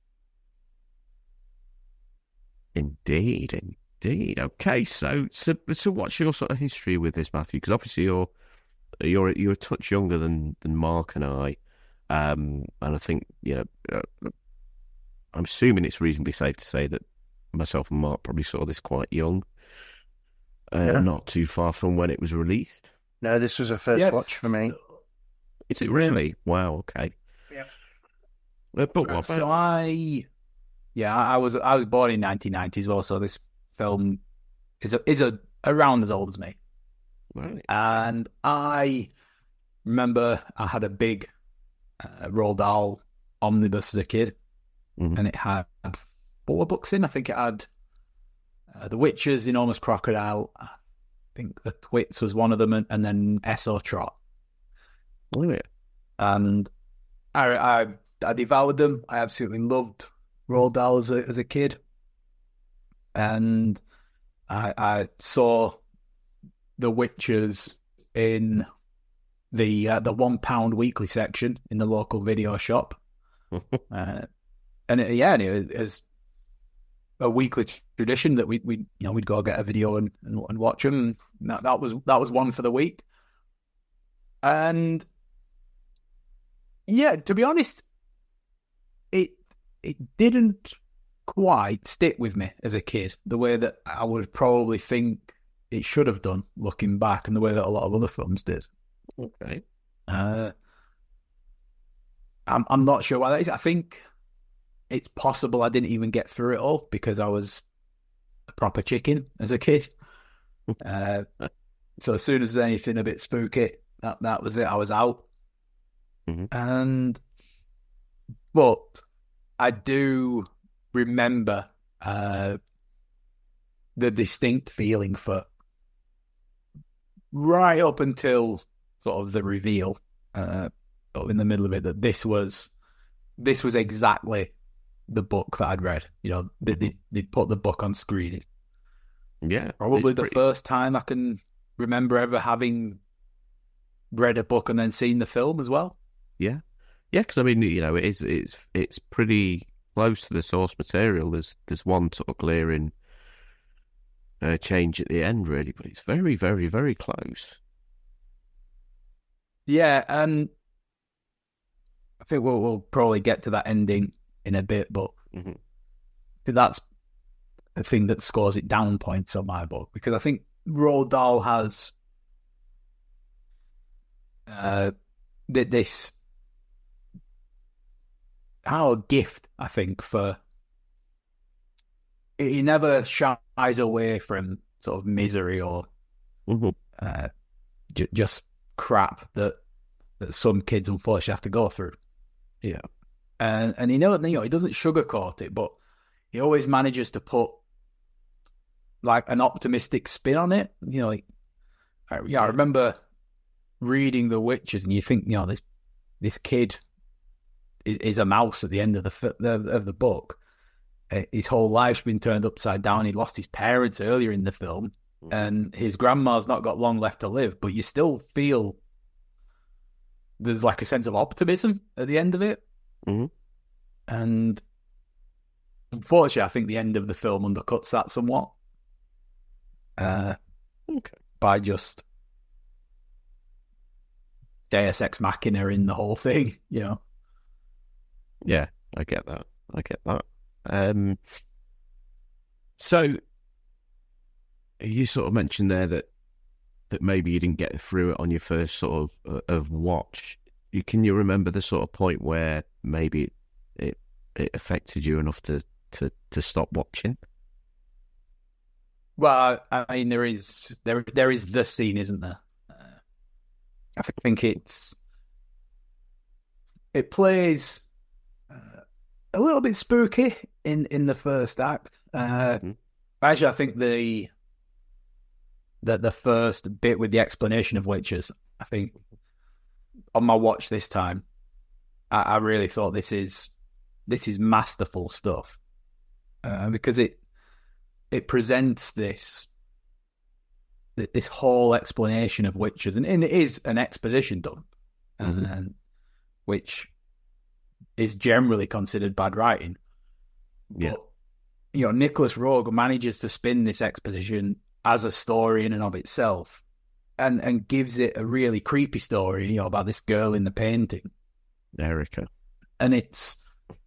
Indeed. Okay, so what's your sort of history with this, Matthew? Because obviously you're a touch younger than Mark and I, and I think I'm assuming it's reasonably safe to say that myself and Mark probably saw this quite young, not too far from when it was released. No, this was a first watch for me. Is it really? Wow. Okay. Yeah. But what about? So I was born in 1990 as well, so this film is around as old as me. Right. And I remember I had a big Roald Dahl omnibus as a kid, and it had 4 books in. I think it had The Witches, Enormous Crocodile, I think The Twits was one of them, and then S.O. Trot. Oh, yeah. And I devoured them. I absolutely loved Roald Dahl as a kid. And I saw The Witches in the £1 weekly section in the local video shop. It was a weekly tradition that we'd go get a video and watch them. That was one for the week. And yeah, to be honest, it didn't quite stick with me as a kid the way that I would probably think it should have done, looking back, and the way that a lot of other films did. Okay. I'm not sure why that is. I think it's possible I didn't even get through it all because I was a proper chicken as a kid. So as soon as there's anything a bit spooky, that was it. I was out. But I do remember the distinct feeling for right up until sort of the reveal in the middle of it that this was exactly the book that I'd read. They put the book on screen. Yeah, probably the first time I can remember ever having read a book and then seen the film as well. Yeah, because I mean, it's pretty close to the source material. There's one sort of glaring change at the end, really, but it's very, very, very close. Yeah, and I think we'll probably get to that ending in a bit, but I think that's the thing that scores it down points on my book, because I think Roald Dahl has this gift, I think, for he never shies away from sort of misery or just crap that some kids unfortunately have to go through. Yeah, and he doesn't sugarcoat it, but he always manages to put like an optimistic spin on it. I remember reading The Witches, and you think, this kid is a mouse at the end of the book. His whole life's been turned upside down. He lost his parents earlier in the film, and his grandma's not got long left to live. But you still feel there's like a sense of optimism at the end of it. And unfortunately, I think the end of the film undercuts that somewhat. By just Deus Ex Machina in the whole thing, Yeah, I get that. So you sort of mentioned there that maybe you didn't get through it on your first sort of watch. Can you remember the sort of point where maybe it affected you enough to stop watching? Well, I mean, there is the scene, isn't there? I think it plays a little bit spooky in the first act. Actually, I think the first bit with the explanation of witches, I think on my watch this time, I really thought this is masterful stuff, because it presents this whole explanation of witches, and it is an exposition dump, which is generally considered bad writing. Yeah. But, Nicholas Roeg manages to spin this exposition as a story in and of itself, and gives it a really creepy story, about this girl in the painting, Erica, and it's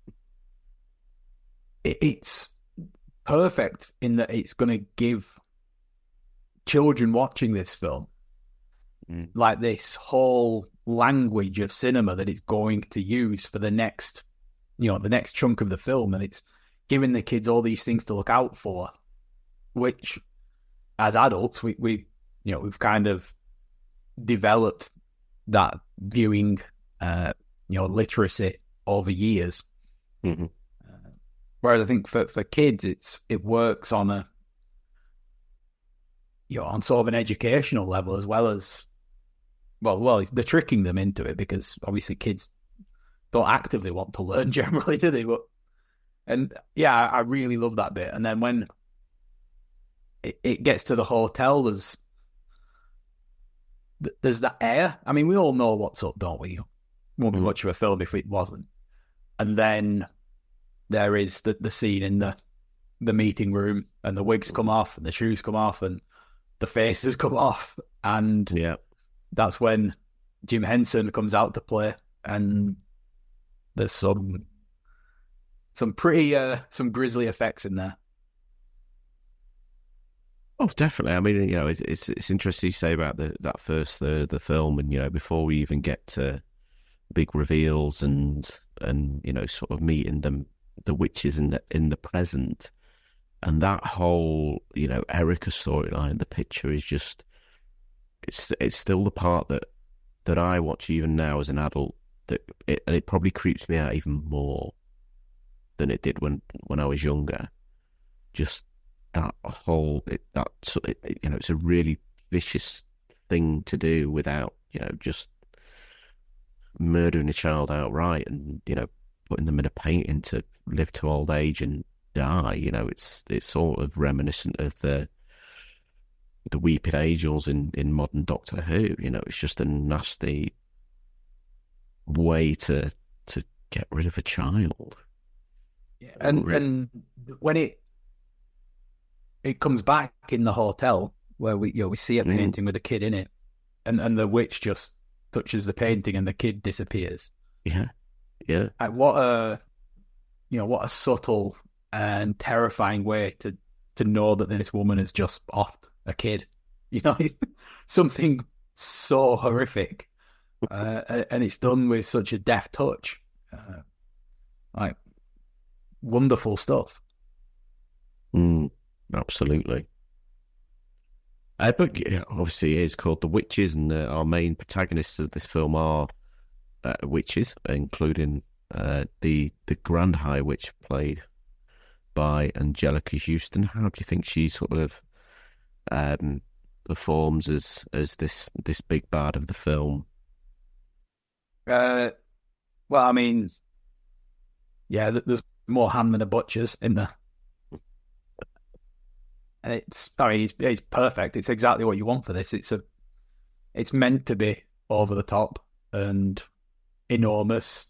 perfect in that it's going to give children watching this film like this whole language of cinema that it's going to use for the next chunk of the film, and it's giving the kids all these things to look out for, which as adults we've kind of developed that viewing literacy over years. Whereas I think for kids it works on a on sort of an educational level, as well as well they're tricking them into it, because obviously kids don't actively want to learn generally, do they? I really love that bit. And then when it gets to the hotel, there's that air. I mean, we all know what's up, don't we? It won't be much of a film if it wasn't. And then there is the scene in the meeting room, and the wigs come off, and the shoes come off, and the faces come off, and that's when Jim Henson comes out to play, and there's some pretty some grisly effects in there. Oh, definitely. I mean, it's interesting you say about that first third of the film, and before we even get to big reveals and sort of meeting the witches in the present, and that whole Erica storyline. The picture is just it's still the part that I watch even now as an adult, and it probably creeps me out even more than it did when I was younger. Just that whole it's a really vicious thing to do without just murdering a child outright, and putting them in a painting to live to old age and die. It's sort of reminiscent of the Weeping Angels in modern Doctor Who. It's just a nasty way to get rid of a child. Yeah, and when it comes back in the hotel where we see a painting with a kid in it, and the witch just touches the painting and the kid disappears. Yeah. Like, what a subtle and terrifying way to know that this woman has just offed a kid. Something so horrific, and it's done with such a deft touch. Like, wonderful stuff. Absolutely. But obviously it is called The Witches, and our main protagonists of this film are witches, including the Grand High Witch, played by Angelica Houston. How do you think she sort of performs as this big bad of the film? Well, I mean, there's more ham than a butcher's in there. And it's perfect. It's exactly what you want for this. It's meant to be over the top and enormous.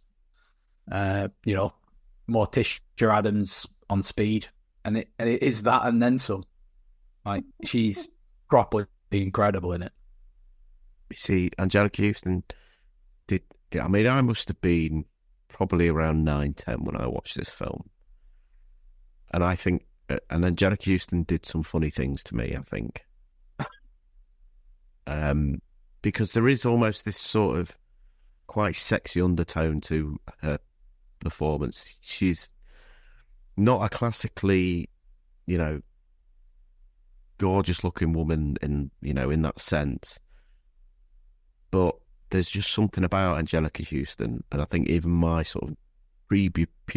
Morticia Addams on speed, and it is that and then some. Like, she's properly incredible in it. You see, Angelica Houston I must have been probably around 9-10 when I watched this film, and I think. And Angelica Houston did some funny things to me, I think. Because there is almost this sort of quite sexy undertone to her performance. She's not a classically, gorgeous looking woman in that sense. But there's just something about Angelica Houston, and I think even my sort of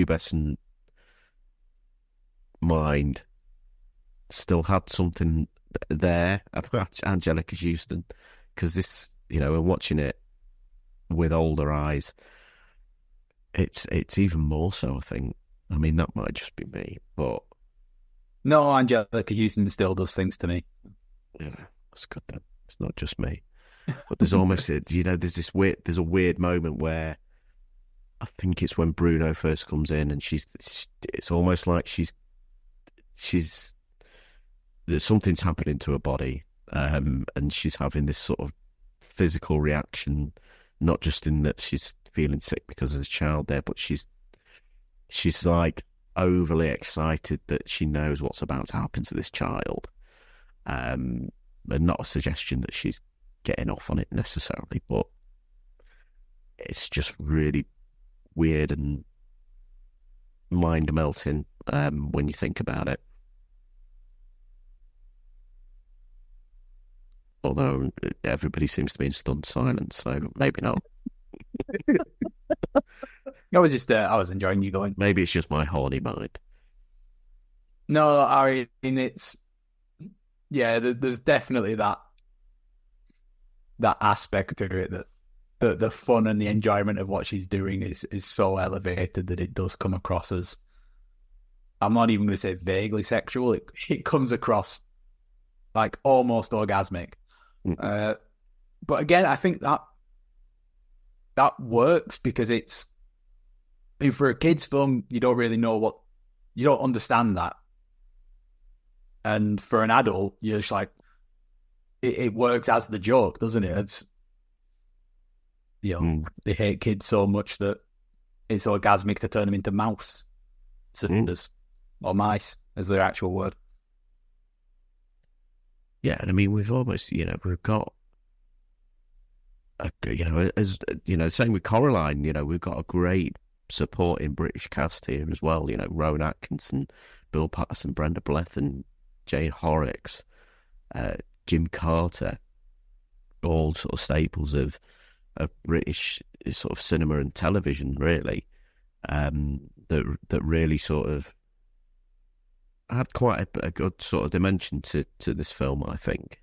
pre-pubescent mind still had something there. I've got Angelica Houston because this, and watching it with older eyes, it's even more so, I think. I mean, that might just be me, but no, Angelica Houston still does things to me. Yeah, that's good then. It's not just me. But there's almost, there's a weird moment where I think it's when Bruno first comes in, and it's almost like there's something's happening to her body, and she's having this sort of physical reaction, not just in that she's feeling sick because there's a child there, but she's like overly excited that she knows what's about to happen to this child, and not a suggestion that she's getting off on it necessarily, but it's just really weird and mind melting when you think about it. Although everybody seems to be in stunned silence, so maybe not. I was enjoying you going. Maybe it's just my horny mind. No, I mean, there's definitely that aspect to it, that the fun and the enjoyment of what she's doing is so elevated that it does come across as, I'm not even going to say vaguely sexual. It comes across like almost orgasmic. But again, I think that works because for a kid's film, you don't really know you don't understand that. And for an adult, you're just like, it works as the joke, doesn't it? It's, they hate kids so much that it's orgasmic to turn them into mouse cylinders, or mice, as their actual word. Yeah, and I mean, we've almost, we've got, same with Coraline, we've got a great supporting British cast here as well. Rowan Atkinson, Bill Patterson, Brenda Blethyn, Jane Horrocks, Jim Carter, all sort of staples of British sort of cinema and television, really, that really sort of had quite a good sort of dimension to this film, I think.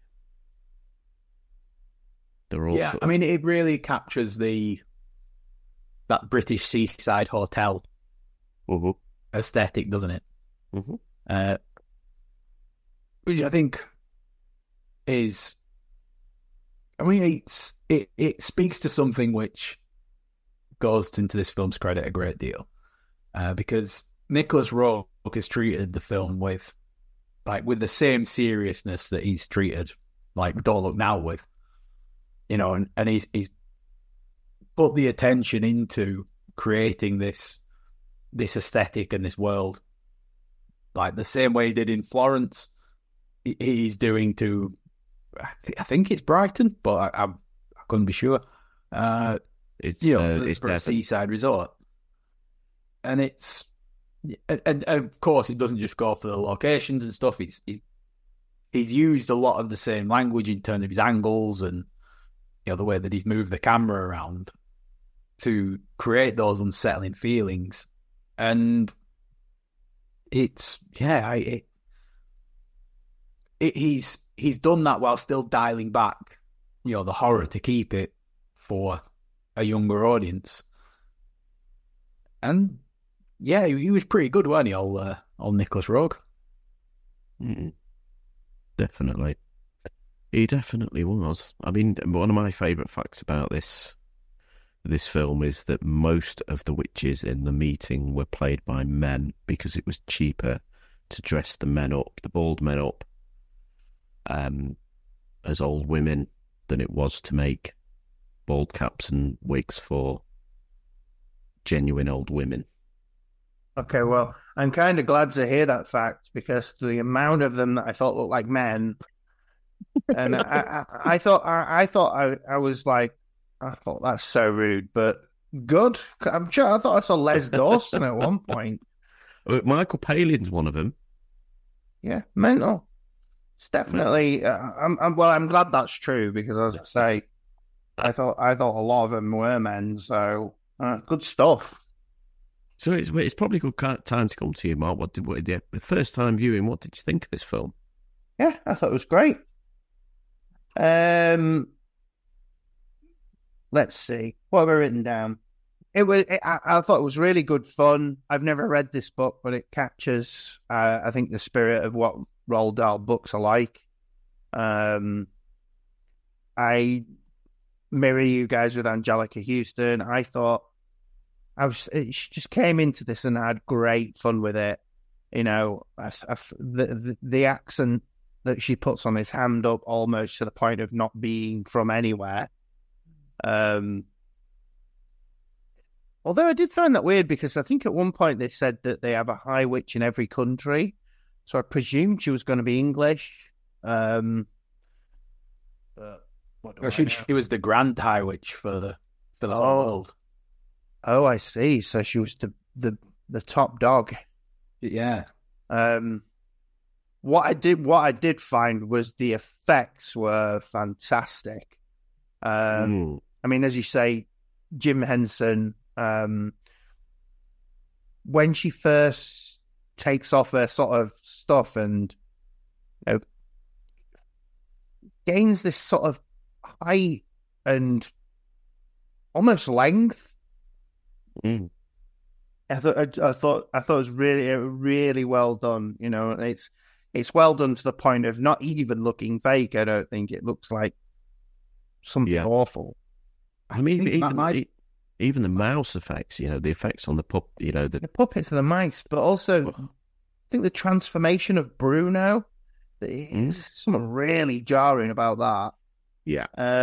They're all I mean, it really captures that British seaside hotel aesthetic, doesn't it? Mm-hmm. Which I think is, I mean, it speaks to something which goes into this film's credit a great deal, because Nicholas Roeg has treated the film with the same seriousness that he's treated like Don't Look Now with, and he's put the attention into creating this aesthetic and this world, like the same way he did in Florence. He's doing to, I think it's Brighton, but I couldn't be sure. It's for a seaside resort, and it's. And of course, it doesn't just go for the locations and stuff. He's used a lot of the same language in terms of his angles and the way that he's moved the camera around to create those unsettling feelings. And he's done that while still dialing back, the horror to keep it for a younger audience. And yeah, he was pretty good, wasn't he, old Nicholas Roeg? Definitely. He definitely was. I mean, one of my favourite facts about this film is that most of the witches in the meeting were played by men because it was cheaper to dress the bald men up, as old women than it was to make bald caps and wigs for genuine old women. Okay, well, I'm kind of glad to hear that fact because the amount of them that I thought looked like men, and I thought that's so rude, but good. I'm sure I thought I saw Les Dawson at one point. Michael Palin's one of them. Yeah, mental. It's definitely. I'm glad that's true because, as I say, I thought a lot of them were men. So good stuff. So it's probably a good time to come to you, Mark. The first time viewing, what did you think of this film? Yeah, I thought it was great. Let's see. What have I written down? I thought it was really good fun. I've never read this book, but it captures, I think, the spirit of what Roald Dahl books are like. I mirror you guys with Angelica Houston. I thought she just came into this and had great fun with it. You know, the accent that she puts on his hand up almost to the point of not being from anywhere. Although I did find that weird because I think at one point they said that they have a high witch in every country. So I presumed she was going to be English. But she was the Grand High Witch for the whole world. Oh, I see. So she was the top dog. Yeah. What I did find was the effects were fantastic. I mean, as you say, Jim Henson, when she first takes off her sort of stuff and, you know, gains this sort of height and almost length. I thought it was really, really well done. You know, it's well done to the point of not even looking fake. I don't think it looks like something awful. I mean, even the mouse effects, you know, the effects on the the puppets and the mice, but also I think the transformation of Bruno, there's something really jarring about that. Yeah.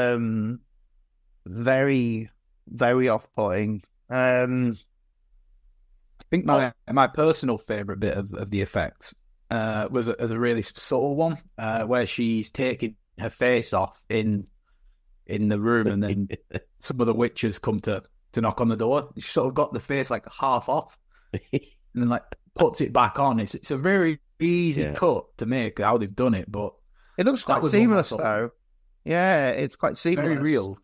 Very, very off-putting. I think my personal favourite bit of the effects was a really subtle one, where she's taking her face off in the room, and then some of the witches come to knock on the door. She sort of got the face like half off, and then like puts it back on. It's a very easy cut to make how they've done it, but it looks quite seamless though. Yeah, it's quite seamless. Very real.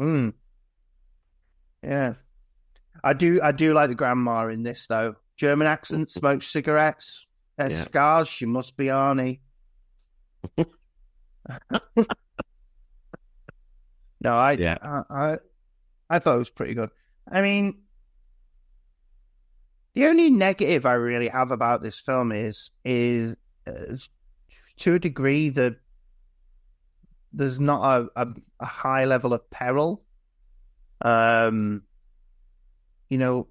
Yeah. I do like the grandma in this though. German accent, smokes cigarettes, has scars. She must be Arnie. No, I thought it was pretty good. I mean, the only negative I really have about this film is to a degree that there's not a high level of peril. You know,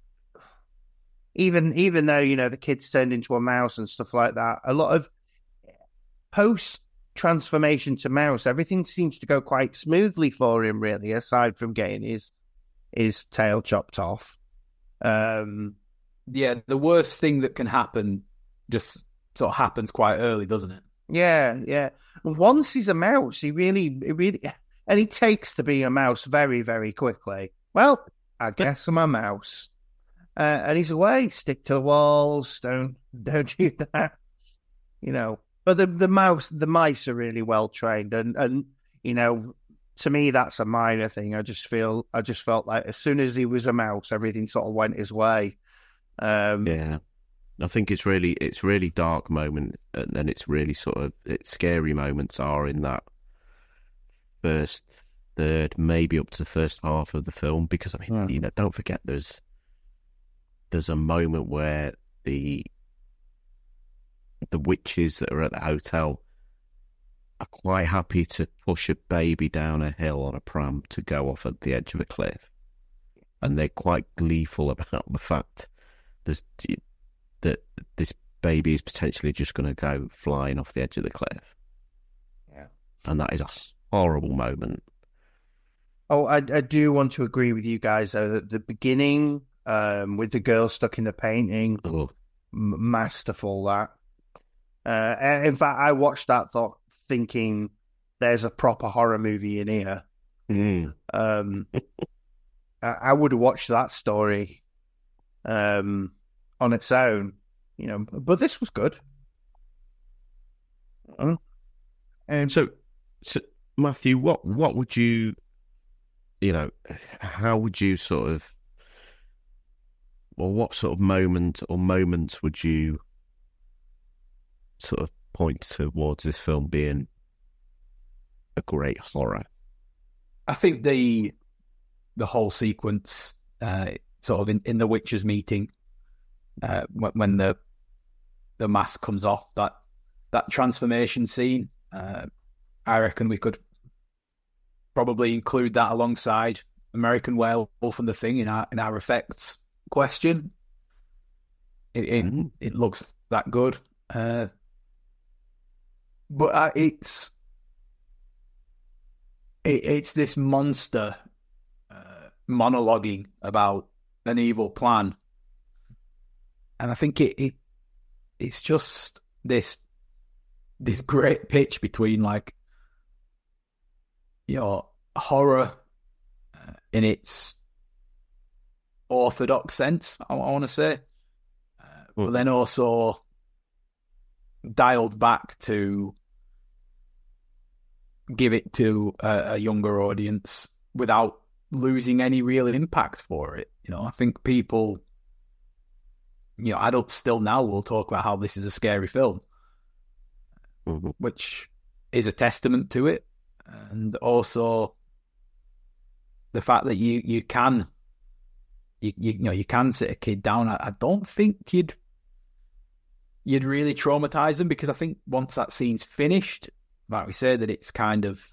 even though, you know, the kid's turned into a mouse and stuff like that, a lot of post transformation to mouse, everything seems to go quite smoothly for him, really, aside from getting his tail chopped off. Yeah, the worst thing that can happen just sort of happens quite early, doesn't it? Yeah. Once he's a mouse, he really, and he takes to being a mouse very, very quickly. Well, I guess I'm a mouse. And he's away. Stick to the walls. Don't do that. You know. But the mice are really well trained, and you know, to me that's a minor thing. I just felt like as soon as he was a mouse, everything sort of went his way. Yeah, I think it's really dark moment, and it's really scary moments are in that first third, maybe up to the first half of the film. Because I mean, you know, don't forget there's a moment where the witches that are at the hotel are quite happy to push a baby down a hill on a pram to go off at the edge of a cliff, and they're quite gleeful about the fact that this baby is potentially just going to go flying off the edge of the cliff. Yeah, and that is a horrible moment. Oh, I do want to agree with you guys though that the beginning with the girl stuck in the painting, masterful that. In fact, I watched that thinking there's a proper horror movie in here. I would have watched that story on its own, you know, but this was good. So Matthew, what would you know, how would you sort of, or what sort of moment or moments would you sort of point towards this film being a great horror? I think the whole sequence, sort of in the witches' meeting, when the mask comes off, that transformation scene, I reckon we could probably include that alongside American Werewolf and The Thing in our effects question. It looks that good, but it's this monster monologuing about an evil plan, and I think it's just this great pitch between, like, horror in its orthodox sense, I want to say, but then also dialed back to give it to a younger audience without losing any real impact for it. I think people, adults still now will talk about how this is a scary film, which is a testament to it. And also the fact that you can sit a kid down. I don't think you'd really traumatize them, because I think once that scene's finished, like we say, that it's kind of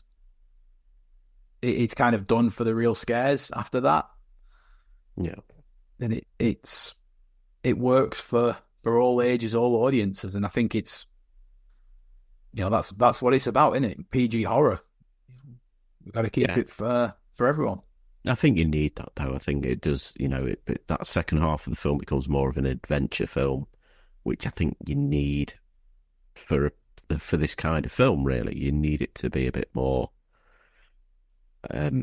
done for the real scares after that. Yeah. And it works for all ages, all audiences, and I think it's that's what it's about, isn't it? PG horror. We've got to keep it for everyone. I think you need that, though. I think it does. That second half of the film becomes more of an adventure film, which I think you need for this kind of film. Really, you need it to be a bit more, a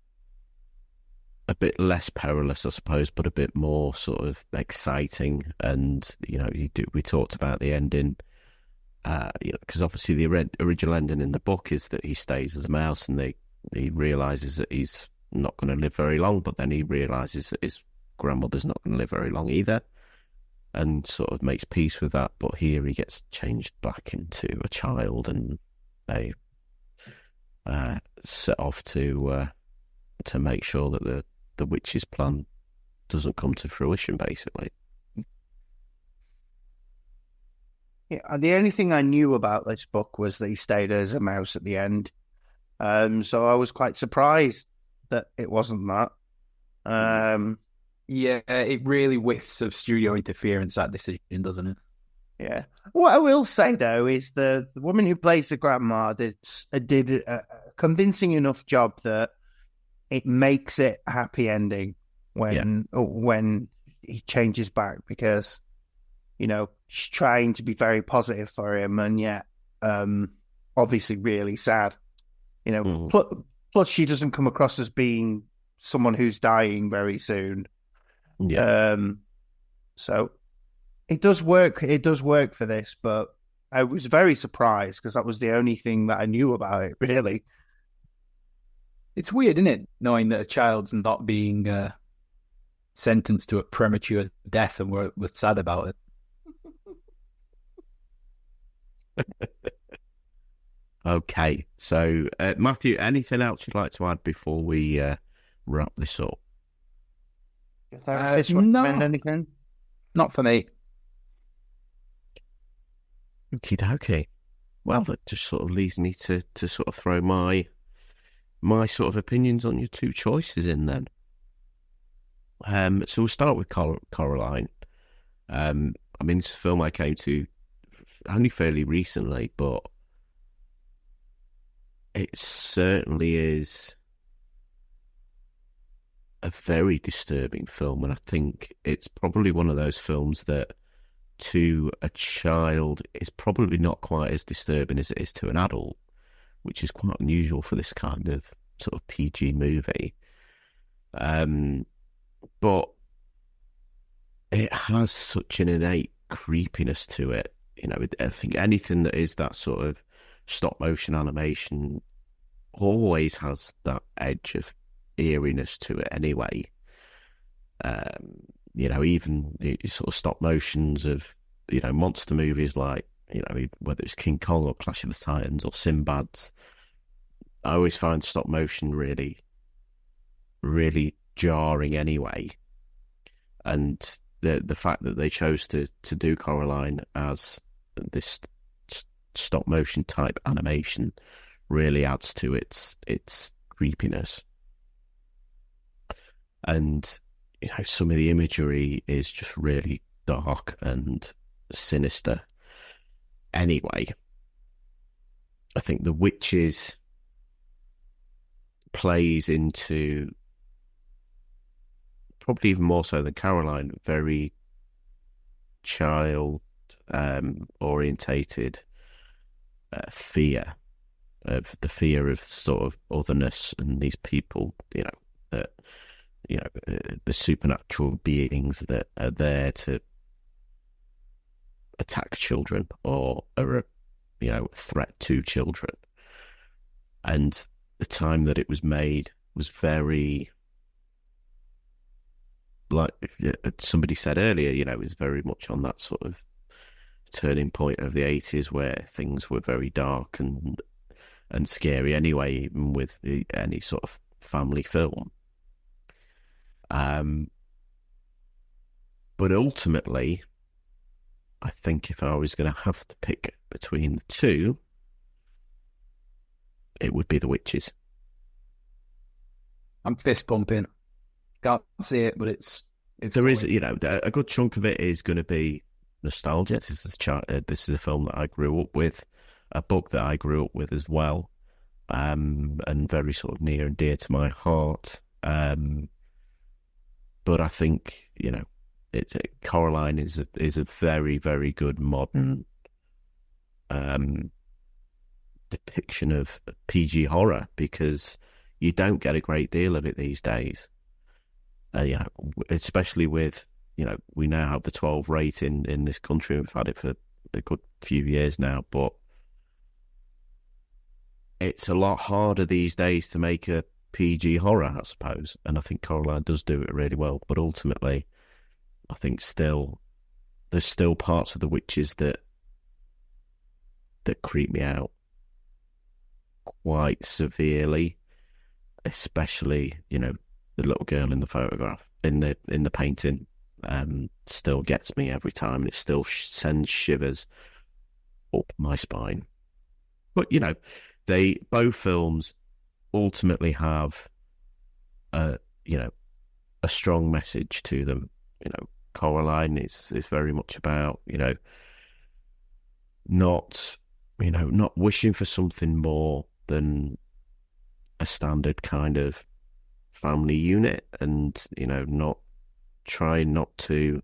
bit less perilous, I suppose, but a bit more sort of exciting. And we talked about the ending. Because obviously the original ending in the book is that he stays as a mouse, and he realises that he's not going to live very long, but then he realises that his grandmother's not going to live very long either, and sort of makes peace with that. But here he gets changed back into a child, and they set off to make sure that the witch's plan doesn't come to fruition, basically. Yeah, the only thing I knew about this book was that he stayed as a mouse at the end. So I was quite surprised that it wasn't that. Yeah, it really whiffs of studio interference, that decision, doesn't it? Yeah. What I will say, though, is the woman who plays the grandma did a convincing enough job that it makes it a happy ending when he changes back, because, she's trying to be very positive for him, and yet obviously really sad. Plus she doesn't come across as being someone who's dying very soon. Yeah. So it does work. It does work for this, but I was very surprised because that was the only thing that I knew about it, really. It's weird, isn't it, knowing that a child's not being sentenced to a premature death, and we're sad about it. Okay, so Matthew, anything else you'd like to add before we wrap this up? No, anything? Not for me. Okie dokie. Well, that just sort of leaves me to sort of throw my sort of opinions on your two choices in then. So we'll start with Coraline. I mean, it's a film I came to only fairly recently, but it certainly is a very disturbing film, and I think it's probably one of those films that to a child is probably not quite as disturbing as it is to an adult, which is quite unusual for this kind of sort of PG movie. But it has such an innate creepiness to it. I think anything that is that sort of stop motion animation always has that edge of eeriness to it anyway. Even sort of stop motions of, monster movies like whether it's King Kong or Clash of the Titans or Sinbad's, I always find stop motion really, really jarring anyway. And the fact that they chose to do Coraline as this stop motion type animation really adds to its creepiness. And some of the imagery is just really dark and sinister. Anyway, I think The Witches plays into, probably even more so than Coraline, very child orientated fear of sort of otherness and these people, that the supernatural beings that are there to attack children or are a threat to children. And the time that it was made was very, like somebody said earlier, it was very much on that sort of turning point of the 80s where things were very dark and scary anyway, even with any sort of family film. But ultimately, I think if I was going to have to pick between the two, it would be The Witches. I'm fist pumping. Can't see it, but it's there is, a good chunk of it is going to be nostalgia. This is a film that I grew up with, a book that I grew up with as well, and very sort of near and dear to my heart. But I think Coraline is a very, very good modern depiction of PG horror, because you don't get a great deal of it these days. Especially with, we now have the 12 rating in this country. We've had it for a good few years now, but it's a lot harder these days to make a PG horror, I suppose. And I think Coraline does do it really well. But ultimately, I think there's still parts of The Witches that creep me out quite severely, especially, the little girl in the photograph, in the painting, still gets me every time, and it still sends shivers up my spine. But, both films ultimately have a strong message to them. Coraline is very much about, not wishing for something more than a standard kind of family unit, and not trying not to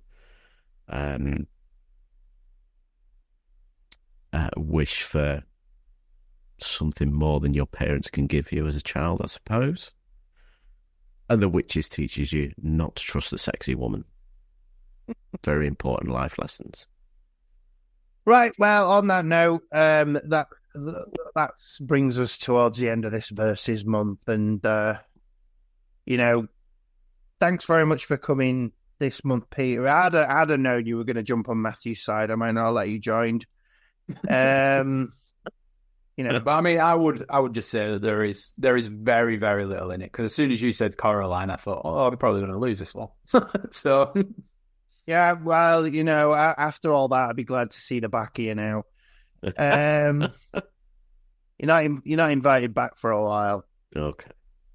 wish for something more than your parents can give you as a child, I suppose. And The Witches teaches you not to trust a sexy woman. Very important life lessons. Right, well, on that note, that brings us towards the end of this Versus month, and thanks very much for coming this month, Peter. I'd have known you were going to jump on Matthew's side. I might not let you joined. But I mean, I would just say that there is very, very little in it, because as soon as you said Coraline, I thought, I'm probably going to lose this one. So, yeah, well, after all that, I'd be glad to see the back of you now. You're not invited back for a while. Okay.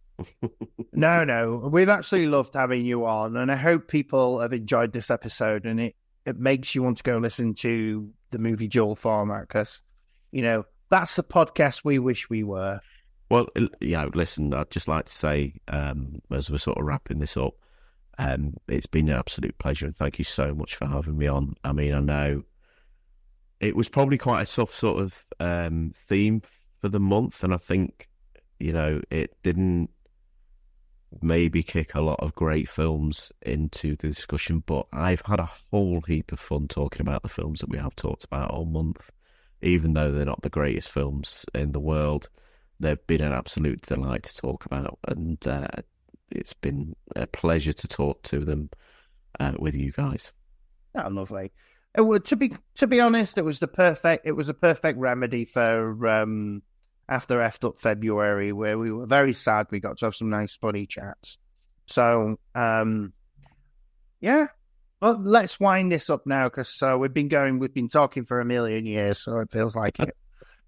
No, we've actually loved having you on, and I hope people have enjoyed this episode, and it makes you want to go listen to the Movie Joel format, because that's the podcast we wish we were. Well, listen, I'd just like to say, as we're sort of wrapping this up, it's been an absolute pleasure, and thank you so much for having me on. I mean, I know it was probably quite a soft sort of theme for the month, and I think, it didn't maybe kick a lot of great films into the discussion, but I've had a whole heap of fun talking about the films that we have talked about all month. Even though they're not the greatest films in the world, they've been an absolute delight to talk about, and it's been a pleasure to talk to them with you guys. Oh, lovely. To be honest, it was a perfect remedy for after Effed Up February, where we were very sad. We got to have some nice funny chats. So yeah. Well, let's wind this up now, because we've been talking for a million years, so it feels like it.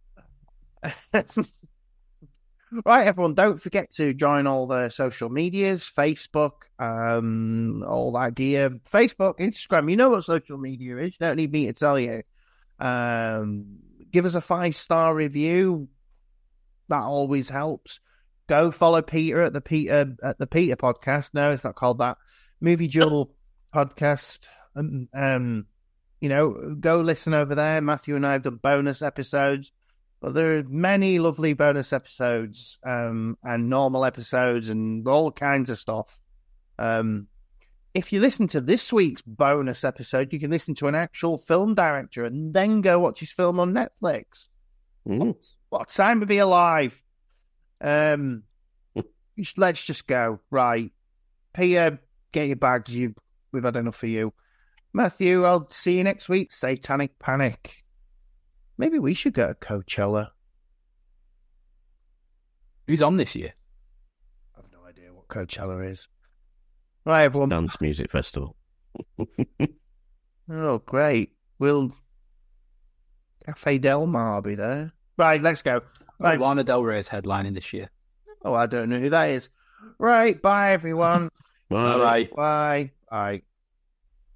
Right, everyone, don't forget to join all the social medias, Facebook, all that gear. Facebook, Instagram, you know what social media is. You don't need me to tell you. Give us a 5-star review. That always helps. Go follow Peter at the Peter podcast. No, it's not called that. Movie Jewel podcast. Go listen over there. Matthew and I have done bonus episodes. But there are many lovely bonus episodes and normal episodes and all kinds of stuff. If you listen to this week's bonus episode, you can listen to an actual film director and then go watch his film on Netflix. What a time to be alive. Let's just go. Right. Peter, get your bags. We've had enough of you. Matthew, I'll see you next week. Satanic Panic. Maybe we should go to Coachella. Who's on this year? I've no idea what Coachella is. Right, everyone. Dance music festival. Oh, great. Will Cafe Del Mar be there? Right, let's go. Right. Lana Del Rey's headlining this year. Oh, I don't know who that is. Right, bye, everyone. Bye. Bye. Bye.